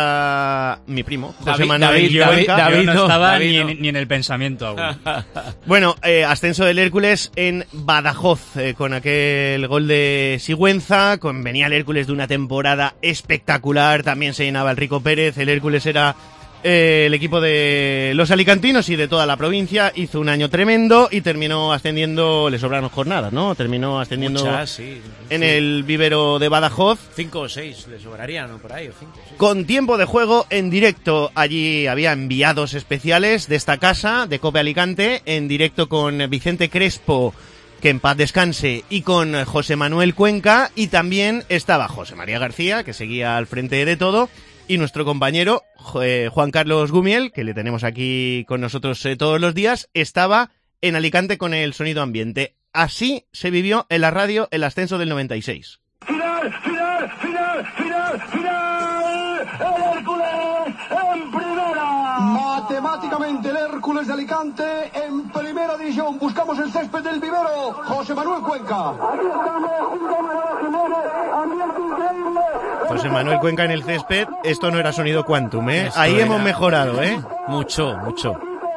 a mi primo, José David, Manuel David, Cuenca. David, Yo no no, estaba David ni, no. en, ni en el pensamiento aún. Bueno, eh, ascenso del Hércules en Badajoz, eh, con aquel gol de Sigüenza, con, venía el Hércules de una temporada espectacular, también se llenaba el Rico Pérez, el Hércules era eh, el equipo de los alicantinos y de toda la provincia, hizo un año tremendo y terminó ascendiendo, le sobraron jornadas, ¿no? Terminó ascendiendo Muchas, sí, en sí. el vivero de Badajoz. Cinco o seis le sobrarían, ¿no? Por ahí, o cinco, sí. Con tiempo de juego en directo, allí había enviados especiales de esta casa, de Cope Alicante, en directo con Vicente Crespo, que en paz descanse, y con José Manuel Cuenca, y también estaba José María García, que seguía al frente de todo, y nuestro compañero eh, Juan Carlos Gumiel, que le tenemos aquí con nosotros eh, todos los días, estaba en Alicante con el sonido ambiente. Así se vivió en la radio el ascenso del noventa y seis. Final, final, final, final, final. El Hércules en primera. Matemáticamente el Hércules de Alicante en primera división. Buscamos el césped del vivero. José Manuel Cuenca. Aquí estamos junto a Manuel Jiménez. Ambiente increíble. José Manuel Cuenca en el césped, esto no era sonido Quantum, ¿eh? Esto Ahí era- hemos mejorado, ¿eh? Mucho, mucho.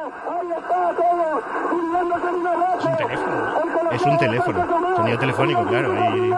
Es un teléfono. Es un teléfono. Sonido telefónico, claro. Y...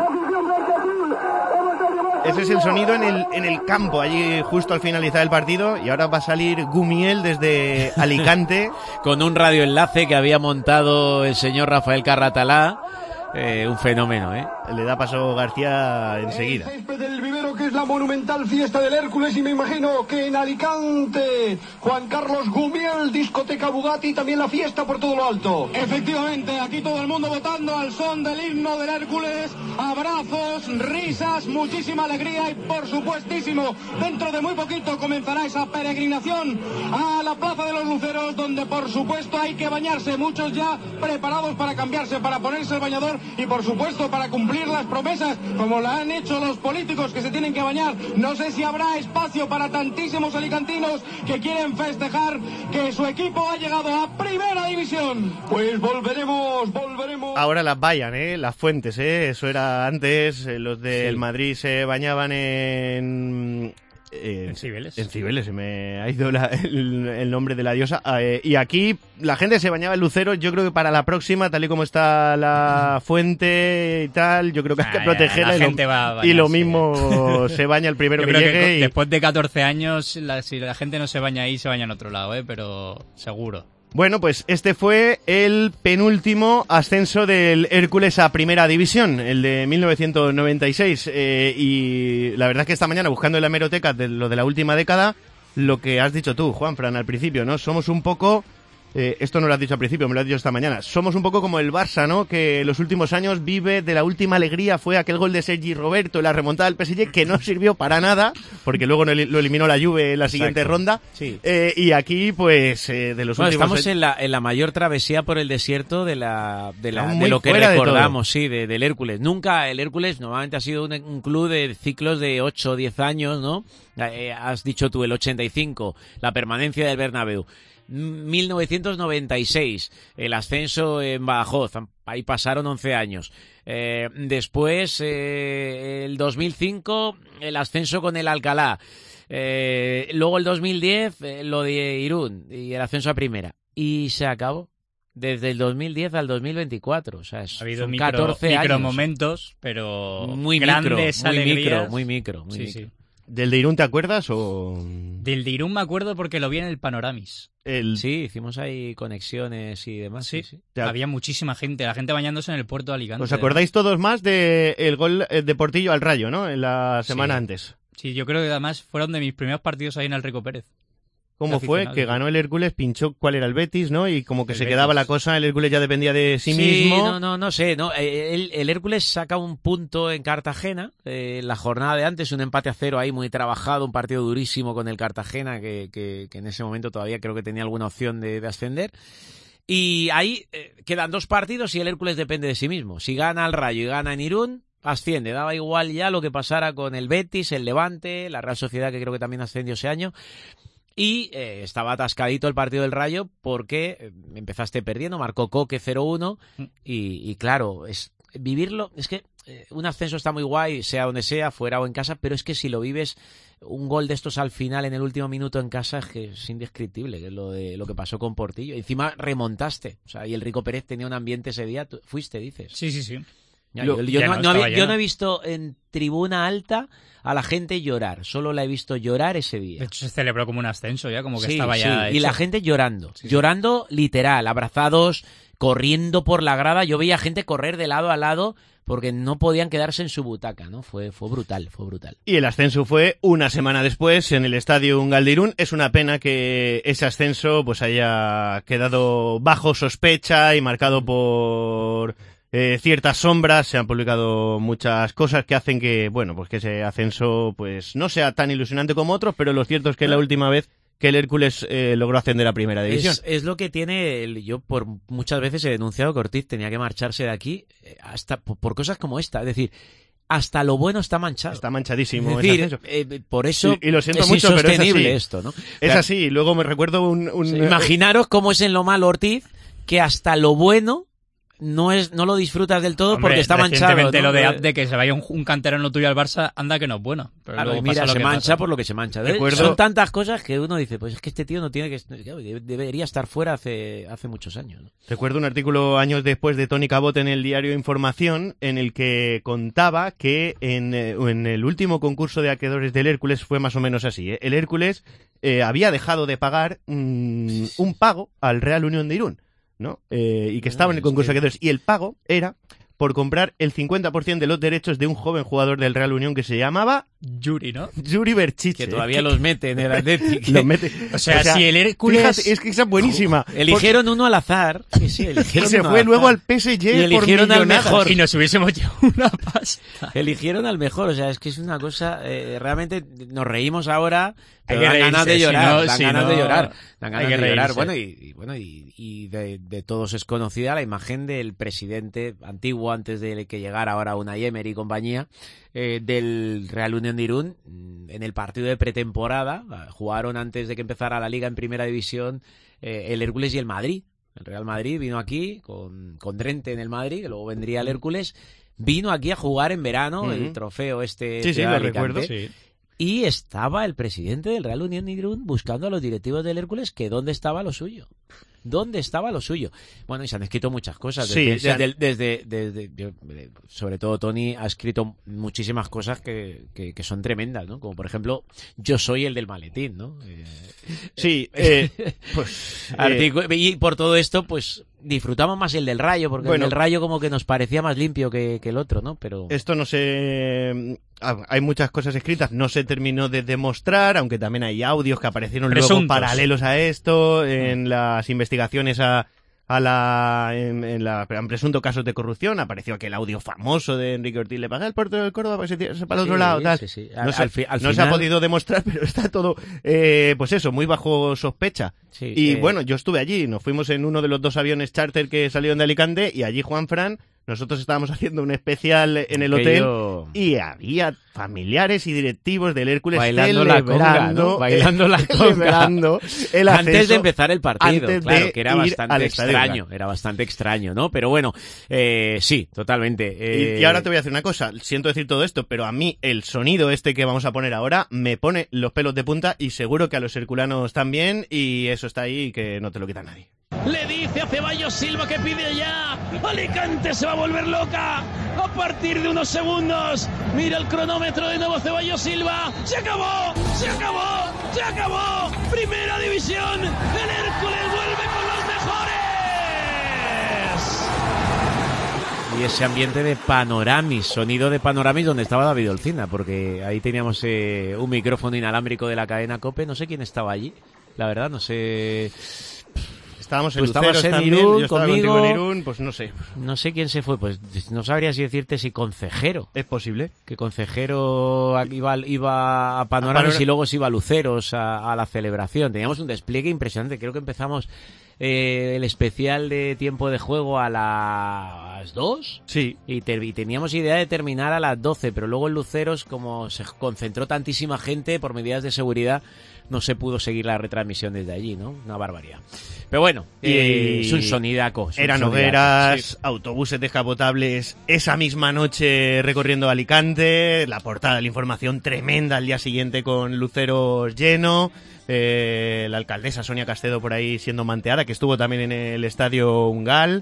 Ese es el sonido en el, en el campo, allí justo al finalizar el partido. Y ahora va a salir Gumiel desde Alicante. Con un radioenlace que había montado el señor Rafael Carratalá. Eh, un fenómeno, ¿eh? Le da paso García enseguida. El césped del vivero que es la monumental fiesta del Hércules y me imagino que en Alicante, Juan Carlos Gumiel, discoteca Bugatti, también la fiesta por todo lo alto. Efectivamente, aquí todo el mundo votando al son del himno del Hércules, abrazos, risas, muchísima alegría y por supuestísimo, dentro de muy poquito comenzará esa peregrinación a la Plaza de los Luceros, donde por supuesto hay que bañarse, muchos ya preparados para cambiarse, para ponerse el bañador y por supuesto para cumplir las promesas como la han hecho los políticos que se tienen que bañar. No sé si habrá espacio para tantísimos alicantinos que quieren festejar que su equipo ha llegado a Primera División. Pues volveremos, volveremos. Ahora las vayan, ¿eh? Las fuentes, ¿eh? Eso era antes, eh, los del sí. Madrid se bañaban en... Eh, en Cibeles. En Cibeles, se me ha ido la, el, el nombre de la diosa. Eh, y aquí la gente se bañaba en Luceros. Yo creo que para la próxima, tal y como está la fuente y tal, yo creo que hay que ah, protegerla. La y, gente lo, va a bañarse. Y lo mismo se baña el primero yo que creo llegue. Que y... Después de catorce años, la, si la gente no se baña ahí, se baña en otro lado, ¿eh? Pero seguro. Bueno, pues este fue el penúltimo ascenso del Hércules a Primera División, el de mil novecientos noventa y seis. Eh, y la verdad es que esta mañana, buscando en la hemeroteca de lo de la última década, lo que has dicho tú, Juanfran, al principio, ¿no? Somos un poco... Eh, esto no lo has dicho al principio, me lo has dicho esta mañana. Somos un poco como el Barça, ¿no? Que en los últimos años vive de la última alegría. Fue aquel gol de Sergi Roberto en la remontada del P S G que no sirvió para nada, porque luego no lo eliminó la Juve en la siguiente Exacto. ronda. Sí. Eh, y aquí, pues, eh, de los bueno, últimos... Estamos en la, en la mayor travesía por el desierto de la de, la, de lo que recordamos, de sí, de, del Hércules. Nunca, el Hércules normalmente ha sido un, un club de ciclos de ocho o diez años, ¿no? Eh, has dicho tú, el ochenta y cinco, la permanencia del Bernabéu. mil novecientos noventa y seis, el ascenso en Badajoz, ahí pasaron once años. Eh, después, eh, el dos mil cinco, el ascenso con el Alcalá. Eh, luego el dos mil diez, eh, lo de Irún y el ascenso a Primera. Y se acabó. Desde el dos mil diez al dos mil veinticuatro. O sea, es, ha habido son micro, catorce años. micro momentos, pero muy grandes micro, muy alegrías. micro, muy micro, muy sí, micro. Sí. ¿Del de Irún te acuerdas o...? Del de Irún me acuerdo porque lo vi en el Panoramis. El... Sí, hicimos ahí conexiones y demás. Sí, sí, sí. Había muchísima gente, la gente bañándose en el puerto de Alicante. ¿Os acordáis todos más del de gol de Portillo al Rayo, no? En la semana sí. antes. Sí, yo creo que además fueron de mis primeros partidos ahí en el Rico Pérez. ¿Cómo fue? Que ganó el Hércules, pinchó cuál era el Betis, ¿no? Y como que el se Betis. quedaba la cosa, el Hércules ya dependía de sí, sí mismo. no, no, no sé, no. El, el Hércules saca un punto en Cartagena, eh, la jornada de antes, un empate a cero ahí muy trabajado, un partido durísimo con el Cartagena, que, que, que en ese momento todavía creo que tenía alguna opción de, de ascender. Y ahí eh, quedan dos partidos y el Hércules depende de sí mismo. Si gana el Rayo y gana en Irún, asciende. Daba igual ya lo que pasara con el Betis, el Levante, la Real Sociedad, que creo que también ascendió ese año. Y eh, estaba atascadito el partido del Rayo porque eh, empezaste perdiendo, marcó Coque cero uno y, y claro, es vivirlo, es que eh, un ascenso está muy guay, sea donde sea, fuera o en casa, pero es que si lo vives, un gol de estos al final en el último minuto en casa es que es indescriptible, que es lo de lo que pasó con Portillo. Encima remontaste, o sea, y el Rico Pérez tenía un ambiente ese día, tú fuiste, dices. Sí, sí, sí. Ya, yo, yo, no, no, no, yo no he visto en tribuna alta a la gente llorar, solo la he visto llorar ese día. De hecho se celebró como un ascenso ya, como que sí, estaba sí. ya hecho. Y la gente llorando, sí, llorando literal, abrazados, corriendo por la grada. Yo veía gente correr de lado a lado porque no podían quedarse en su butaca, ¿no? Fue, fue brutal, fue brutal. Y el ascenso fue una semana después en el estadio Galdirún. Es una pena que ese ascenso pues haya quedado bajo sospecha y marcado por eh, ciertas sombras. Se han publicado muchas cosas que hacen que, bueno, pues que ese ascenso pues no sea tan ilusionante como otros, pero lo cierto es que es la última vez que el Hércules eh, logró ascender a Primera División. Es, es lo que tiene, el, yo por muchas veces he denunciado que Ortiz tenía que marcharse de aquí eh, hasta por, por cosas como esta, es decir, hasta lo bueno está manchado. Está manchadísimo. Es decir, eh, por eso y, y lo siento es mucho, pero es así. Esto, ¿no? Es así, y luego me recuerdo un... un... Sí, imaginaros cómo es en lo malo Ortiz, que hasta lo bueno no es no lo disfrutas del todo. Hombre, porque está manchado, ¿no? Lo de Abde, que se vaya un, un canterano tuyo al Barça, anda que no es bueno. Pero claro, luego mira, pasa lo se que mancha pasa. por lo que se mancha. Recuerdo... Son tantas cosas que uno dice, pues es que este tío no tiene que debería estar fuera hace hace muchos años, ¿no? Recuerdo un artículo años después de Tony Cabot en el diario Información en el que contaba que en, en el último concurso de acreedores del Hércules fue más o menos así, ¿eh? El Hércules eh, había dejado de pagar mm, un pago al Real Unión de Irún, ¿no? Eh, y que estaba en el concurso de acreedores. Y el pago era por comprar el cincuenta por ciento de los derechos de un joven jugador del Real Unión que se llamaba Yuri, ¿no? Yuri Berchiche. Que todavía los mete en el Athletic. Los mete. O sea, o sea, si el Hércules... Fíjate, es que esa es buenísima. Eligieron uno al azar. Sí, sí, eligieron y se uno fue al luego azar. al P S G y eligieron por al mejor. Y nos hubiésemos llevado una pasta. Eligieron al mejor. O sea, es que es una cosa... Eh, realmente nos reímos ahora... Pero Hay que dan ganas reírse, de llorar, si no- dan si ganas no, de llorar, dan ganas hay que de llorar. reírse. Bueno, y, y bueno, y, y de, de todos es conocida la imagen del presidente antiguo, antes de que llegara ahora Unai Emery y compañía, eh, del Real Unión de Irún, en el partido de pretemporada. Jugaron antes de que empezara la Liga en Primera División eh, el Hércules y el Madrid. El Real Madrid vino aquí con, con Drente en el Madrid, que luego vendría el Hércules. Vino aquí a jugar en verano Uh-huh. el trofeo este. Sí, sí, de lo Alicante. recuerdo. Sí. Y estaba el presidente del Real Unión de Irún buscando a los directivos del Hércules que dónde estaba lo suyo. ¿Dónde estaba lo suyo? Bueno, y se han escrito muchas cosas. Sí, Desde, se han- desde, desde, desde- yo, eh, sobre todo Tony ha escrito muchísimas cosas que, que, que son tremendas, ¿no? Como por ejemplo, yo soy el del maletín, ¿no? Eh, Sí, eh, pues... eh, articu- y por todo esto, pues disfrutamos más el del Rayo, porque Bueno. el del Rayo como que nos parecía más limpio que, que el otro, ¿no? Pero... Esto no se... ah, Hay muchas cosas escritas, no se terminó de demostrar, aunque también hay audios que aparecieron luego Presuntos. paralelos a esto, en las investigaciones a, a la... En, en la en presunto casos de corrupción, apareció aquel audio famoso de Enrique Ortiz, le paga el puerto del Córdoba para irse para el otro Sí, lado, tal. sí, sí. No, Al- se, al fi- al no se ha final- podido demostrar, pero está todo, eh, pues eso, muy bajo sospecha. Sí, y eh, bueno, yo estuve allí, nos fuimos en uno de los dos aviones charter que salieron de Alicante, y allí Juan Fran, nosotros estábamos haciendo un especial en el hotel, Aquello- y había familiares y directivos del Hércules Bailando la conga, celebrando, ¿no? Bailando la conga. celebrando el Antes ascenso de empezar el partido, antes claro, de que era ir bastante al estadio extraño, Ugarte. era bastante extraño, ¿no? Pero bueno, eh, sí, totalmente. eh, Y, y ahora te voy a decir una cosa, siento decir todo esto, pero a mí el sonido este que vamos a poner ahora me pone los pelos de punta, y seguro que a los herculanos también, y eso está ahí y que no te lo quita nadie. Le dice a Ceballos Silva que pide ya. Alicante se va a volver loca a partir de unos segundos. Mira el cronómetro de nuevo Ceballos Silva. Se acabó, se acabó, se acabó. Primera división. El Hércules vuelve con los mejores. Y ese ambiente de Panoramis, sonido de Panoramis donde estaba David Olcina, porque ahí teníamos eh, un micrófono inalámbrico de la cadena COPE, no sé quién estaba allí, la verdad, no sé... Estábamos en Tú estabas Luceros en también, Irún, yo estaba conmigo. contigo en Irún, pues no sé. No sé quién se fue, pues no sabría si decirte si Concejero. Es posible. Que Concejero iba, iba a Panoramis A Panora- y luego se iba a Luceros a, a la celebración. Teníamos un despliegue impresionante. Creo que empezamos eh, el especial de tiempo de juego a las dos. Sí. Y, te- y teníamos idea de terminar a las doce, pero luego en Luceros, como se concentró tantísima gente por medidas de seguridad, no se pudo seguir la retransmisión desde allí, ¿no? Una barbaridad. Pero bueno, eh, Y es un sonidaco. es un Eran sonidaco, hogueras, sí. autobuses descapotables esa misma noche recorriendo Alicante, la portada de la información tremenda al día siguiente con luceros lleno, eh, la alcaldesa Sonia Castedo por ahí siendo manteada, que estuvo también en el estadio Ungal.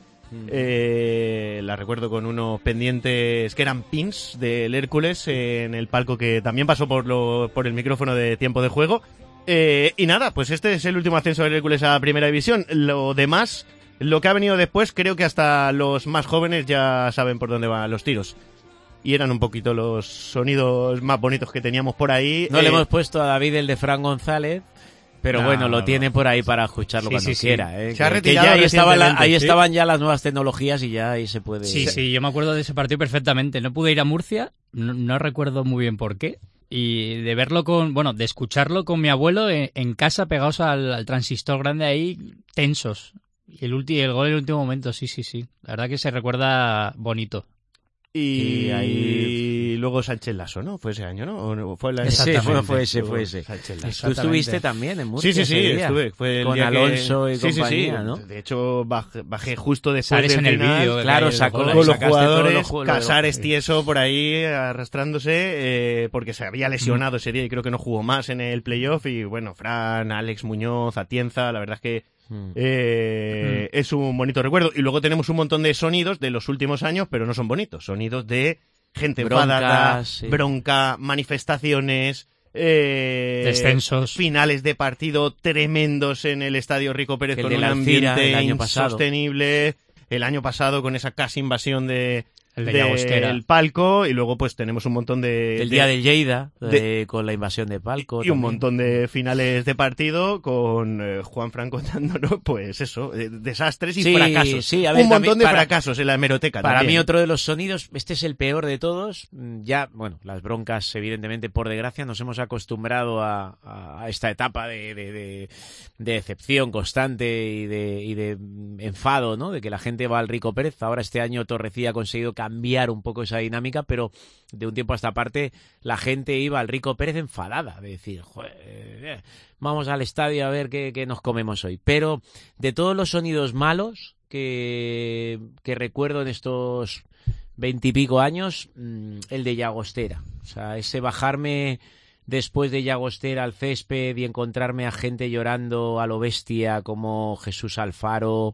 Eh, la recuerdo con unos pendientes que eran pins del Hércules en el palco, que también pasó por, lo, por el micrófono de tiempo de juego. Eh, y nada, pues este es el último ascenso del Hércules a Primera División. Lo demás, lo que ha venido después, creo que hasta los más jóvenes ya saben por dónde van los tiros. Y eran un poquito los sonidos más bonitos que teníamos por ahí. No Eh, le hemos puesto a David el de Fran González, pero No, bueno, lo no. tiene por ahí para escucharlo Sí, cuando sí, sí. quiera. ¿eh? Se ha Que- que retirado ya ahí, estaban la- ahí recientemente, sí. estaban ya las nuevas tecnologías y ya ahí se puede... Sí, sí, yo me acuerdo de ese partido perfectamente. No pude ir a Murcia, no, no recuerdo muy bien por qué. Y de verlo con, bueno, de escucharlo con mi abuelo en, en casa pegados al, al transistor grande ahí, tensos. Y el, ulti, el gol en el último momento, sí, sí, sí. La verdad que se recuerda bonito. Y, Y ahí- luego Sánchez Lasso, ¿no? Fue ese año, ¿no? ¿O no? Fue el año Sí, Exactamente. fue, fue ese, fue ese. Sánchez Lasso. Tú Exactamente. estuviste también en Murcia Sí, sí, sí, ese día, estuve. Fue el con día que- Alonso y sí, sí, sí. compañía, ¿no? De hecho, bajé, bajé justo después Sales del en el final, vídeo, Claro, que sacó hay con los sacaste todos jugadores, los ju- Casares tieso por ahí arrastrándose, eh, porque se había lesionado ese día y creo que no jugó más en el playoff. Y bueno, Fran, Alex Muñoz, Atienza, la verdad es que Mm. eh, es un bonito recuerdo. Y luego tenemos un montón de sonidos de los últimos años, pero no son bonitos. Sonidos de gente Broncas, enfadada, sí. bronca, manifestaciones, eh, Descensos. finales de partido tremendos en el Estadio Rico Pérez El con de un la Alcira, ambiente el año pasado. insostenible. El año pasado con esa casi invasión de El de Llagostera. del palco, y luego pues tenemos un montón de... El de, día del Lleida, de, eh, con la invasión de palco. Y también un montón de finales de partido con eh, Juan Fran contándonos, pues eso, eh, desastres y sí, fracasos. Sí, a ver, un montón de para, fracasos en la hemeroteca Para también. mí otro de los sonidos, este es el peor de todos. Ya, bueno, las broncas, evidentemente, por desgracia, nos hemos acostumbrado a, a esta etapa de, de, de, de decepción constante y de, y de enfado, ¿no? De que la gente va al Rico Pérez. Ahora este año Torrecilla ha conseguido cambiar un poco esa dinámica, pero de un tiempo a esta parte la gente iba al Rico Pérez enfadada, de decir, joder, vamos al estadio a ver qué, qué nos comemos hoy. Pero de todos los sonidos malos que, que recuerdo en estos veintipico años, el de Llagostera. O sea, ese bajarme después de Llagostera al césped y encontrarme a gente llorando a lo bestia, como Jesús Alfaro,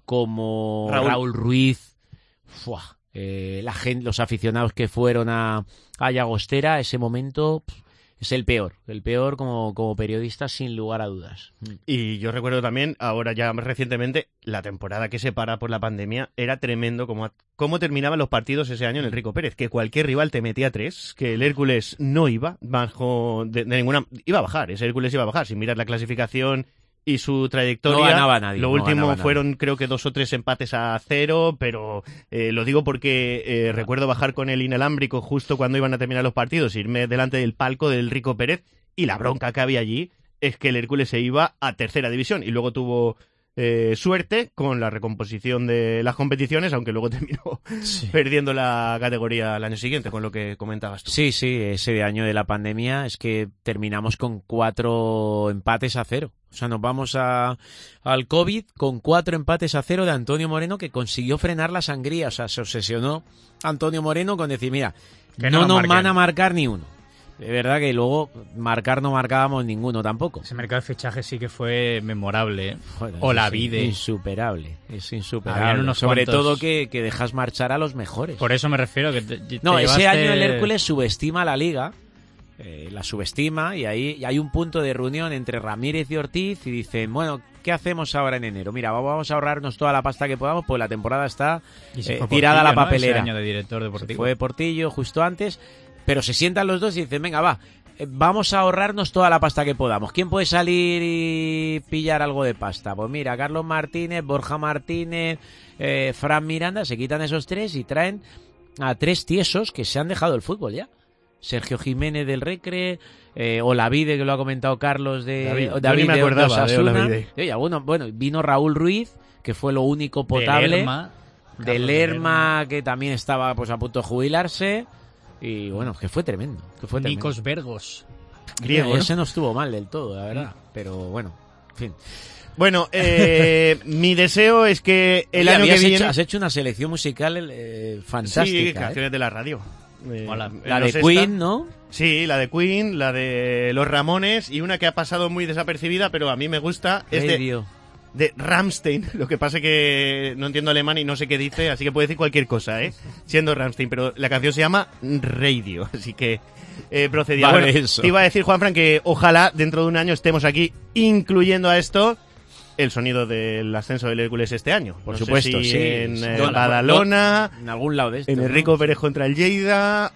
como Raúl, Raúl Ruiz. ¡Fua! Eh, la gente, los aficionados que fueron a, a Llagostera, ese momento pff, es el peor, el peor como, como periodista sin lugar a dudas. Y yo recuerdo también, ahora ya más recientemente, la temporada que se para por la pandemia, era tremendo como, cómo terminaban los partidos ese año en el Rico Pérez, que cualquier rival te metía tres, que el Hércules no iba bajo de, de ninguna, iba a bajar, ese Hércules iba a bajar, sin mirar la clasificación y su trayectoria. No ganaba nadie. Lo no último ganaba fueron nadie. creo que dos o tres empates a cero, pero eh, lo digo porque eh, recuerdo bajar con el inalámbrico justo cuando iban a terminar los partidos, irme delante del palco del Rico Pérez, y la bronca que había allí es que el Hércules se iba a tercera división y luego tuvo eh, suerte con la recomposición de las competiciones, aunque luego terminó sí. perdiendo la categoría el año siguiente, con lo que comentabas tú. Sí, sí, ese año de la pandemia es que terminamos con cuatro empates a cero. O sea, nos vamos a, al COVID con cuatro empates a cero de Antonio Moreno, que consiguió frenar la sangría. O sea, se obsesionó Antonio Moreno con decir, mira, que no, no nos van a marcar ni uno. De verdad que luego marcar no marcábamos ninguno tampoco. Ese mercado de fichajes sí que fue memorable. ¿eh? Joder, o la es vida. Insuperable, es insuperable. Sobre cuantos... todo que, que dejas marchar a los mejores. Por eso me refiero. que te, te No, llevaste... ese año el Hércules subestima a la Liga. Eh, la subestima y ahí y hay un punto de reunión entre Ramírez y Ortiz y dicen, bueno, ¿qué hacemos ahora en enero? Mira, vamos a ahorrarnos toda la pasta que podamos, pues la temporada está eh, tirada a la papelera. ¿no? Ese año de director deportivo. Fue Portillo justo antes, pero se sientan los dos y dicen, venga, va, eh, vamos a ahorrarnos toda la pasta que podamos. ¿Quién puede salir y pillar algo de pasta? Pues mira, Carlos Martínez, Borja Martínez, eh, Fran Miranda, se quitan esos tres y traen a tres tiesos que se han dejado el fútbol ya. Sergio Jiménez del Recre, eh, Olavide, que lo ha comentado Carlos, de David, David me acordaba de, de Olavide. Oye, bueno, bueno, vino Raúl Ruiz, que fue lo único potable. De Lerma. De Lerma, que también estaba pues a punto de jubilarse. Y bueno, que fue tremendo. Que fue tremendo. Nikos Vergos. Griego, ¿no? Ese no estuvo mal del todo, la verdad. Pero bueno, en fin. Bueno, eh, mi deseo es que el Oye, año que hecho, viene... has hecho una selección musical eh, fantástica. Sí, canciones ¿eh? de la radio. Eh, la de Queen, ¿no? Sí, la de Queen, la de Los Ramones y una que ha pasado muy desapercibida, pero a mí me gusta, es de, de Rammstein. Lo que pasa es que no entiendo alemán y no sé qué dice, así que puede decir cualquier cosa, ¿eh? Siendo Rammstein, pero la canción se llama Radio, así que eh, procedía. Vale, bueno, eso. Te iba a decir, Juanfran, que ojalá dentro de un año estemos aquí incluyendo a esto el sonido del ascenso del Hércules este año. Por no supuesto, sé si sí. en eh, No, Badalona, no, en algún lado de esto, en el ¿no? Rico Pérez contra el Lleida,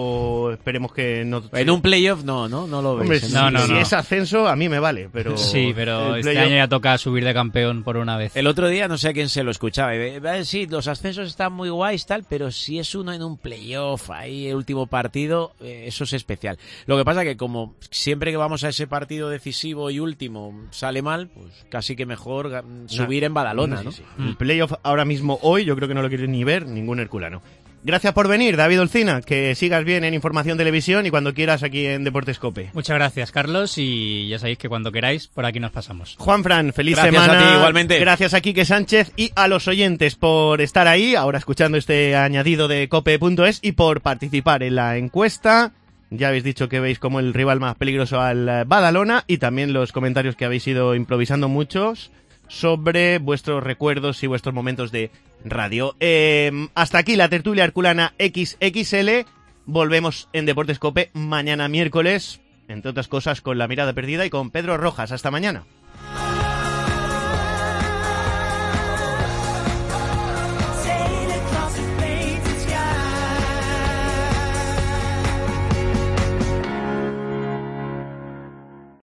o esperemos que no... En un playoff no, no, no lo ves. Hombre, si, no, no, si no. es ascenso, a mí me vale, pero... Sí, pero este año ya toca subir de campeón por una vez. El otro día no sé a quién se lo escuchaba. Eh, sí, los ascensos están muy guays, tal, pero si es uno en un playoff, ahí el último partido, eh, eso es especial. Lo que pasa que como siempre que vamos a ese partido decisivo y último sale mal, pues casi que mejor subir en Badalona, ¿no? Sí, sí. El playoff ahora mismo, hoy, yo creo que no lo quiere ni ver ningún herculano. Gracias por venir, David Olcina, que sigas bien en Información Televisión y cuando quieras aquí en Deportes Cope. Muchas gracias, Carlos, y ya sabéis que cuando queráis, por aquí nos pasamos. Juanfran, feliz gracias semana. A ti, igualmente. Gracias a Quique Sánchez y a los oyentes por estar ahí, ahora escuchando este añadido de cope punto es y por participar en la encuesta. Ya habéis dicho que veis como el rival más peligroso al Badalona y también los comentarios que habéis ido improvisando muchos sobre vuestros recuerdos y vuestros momentos de radio. Eh, hasta aquí la tertulia herculana equis equis ele. Volvemos en Deportes Cope mañana miércoles, entre otras cosas con La Mirada Perdida y con Pedro Rojas. Hasta mañana.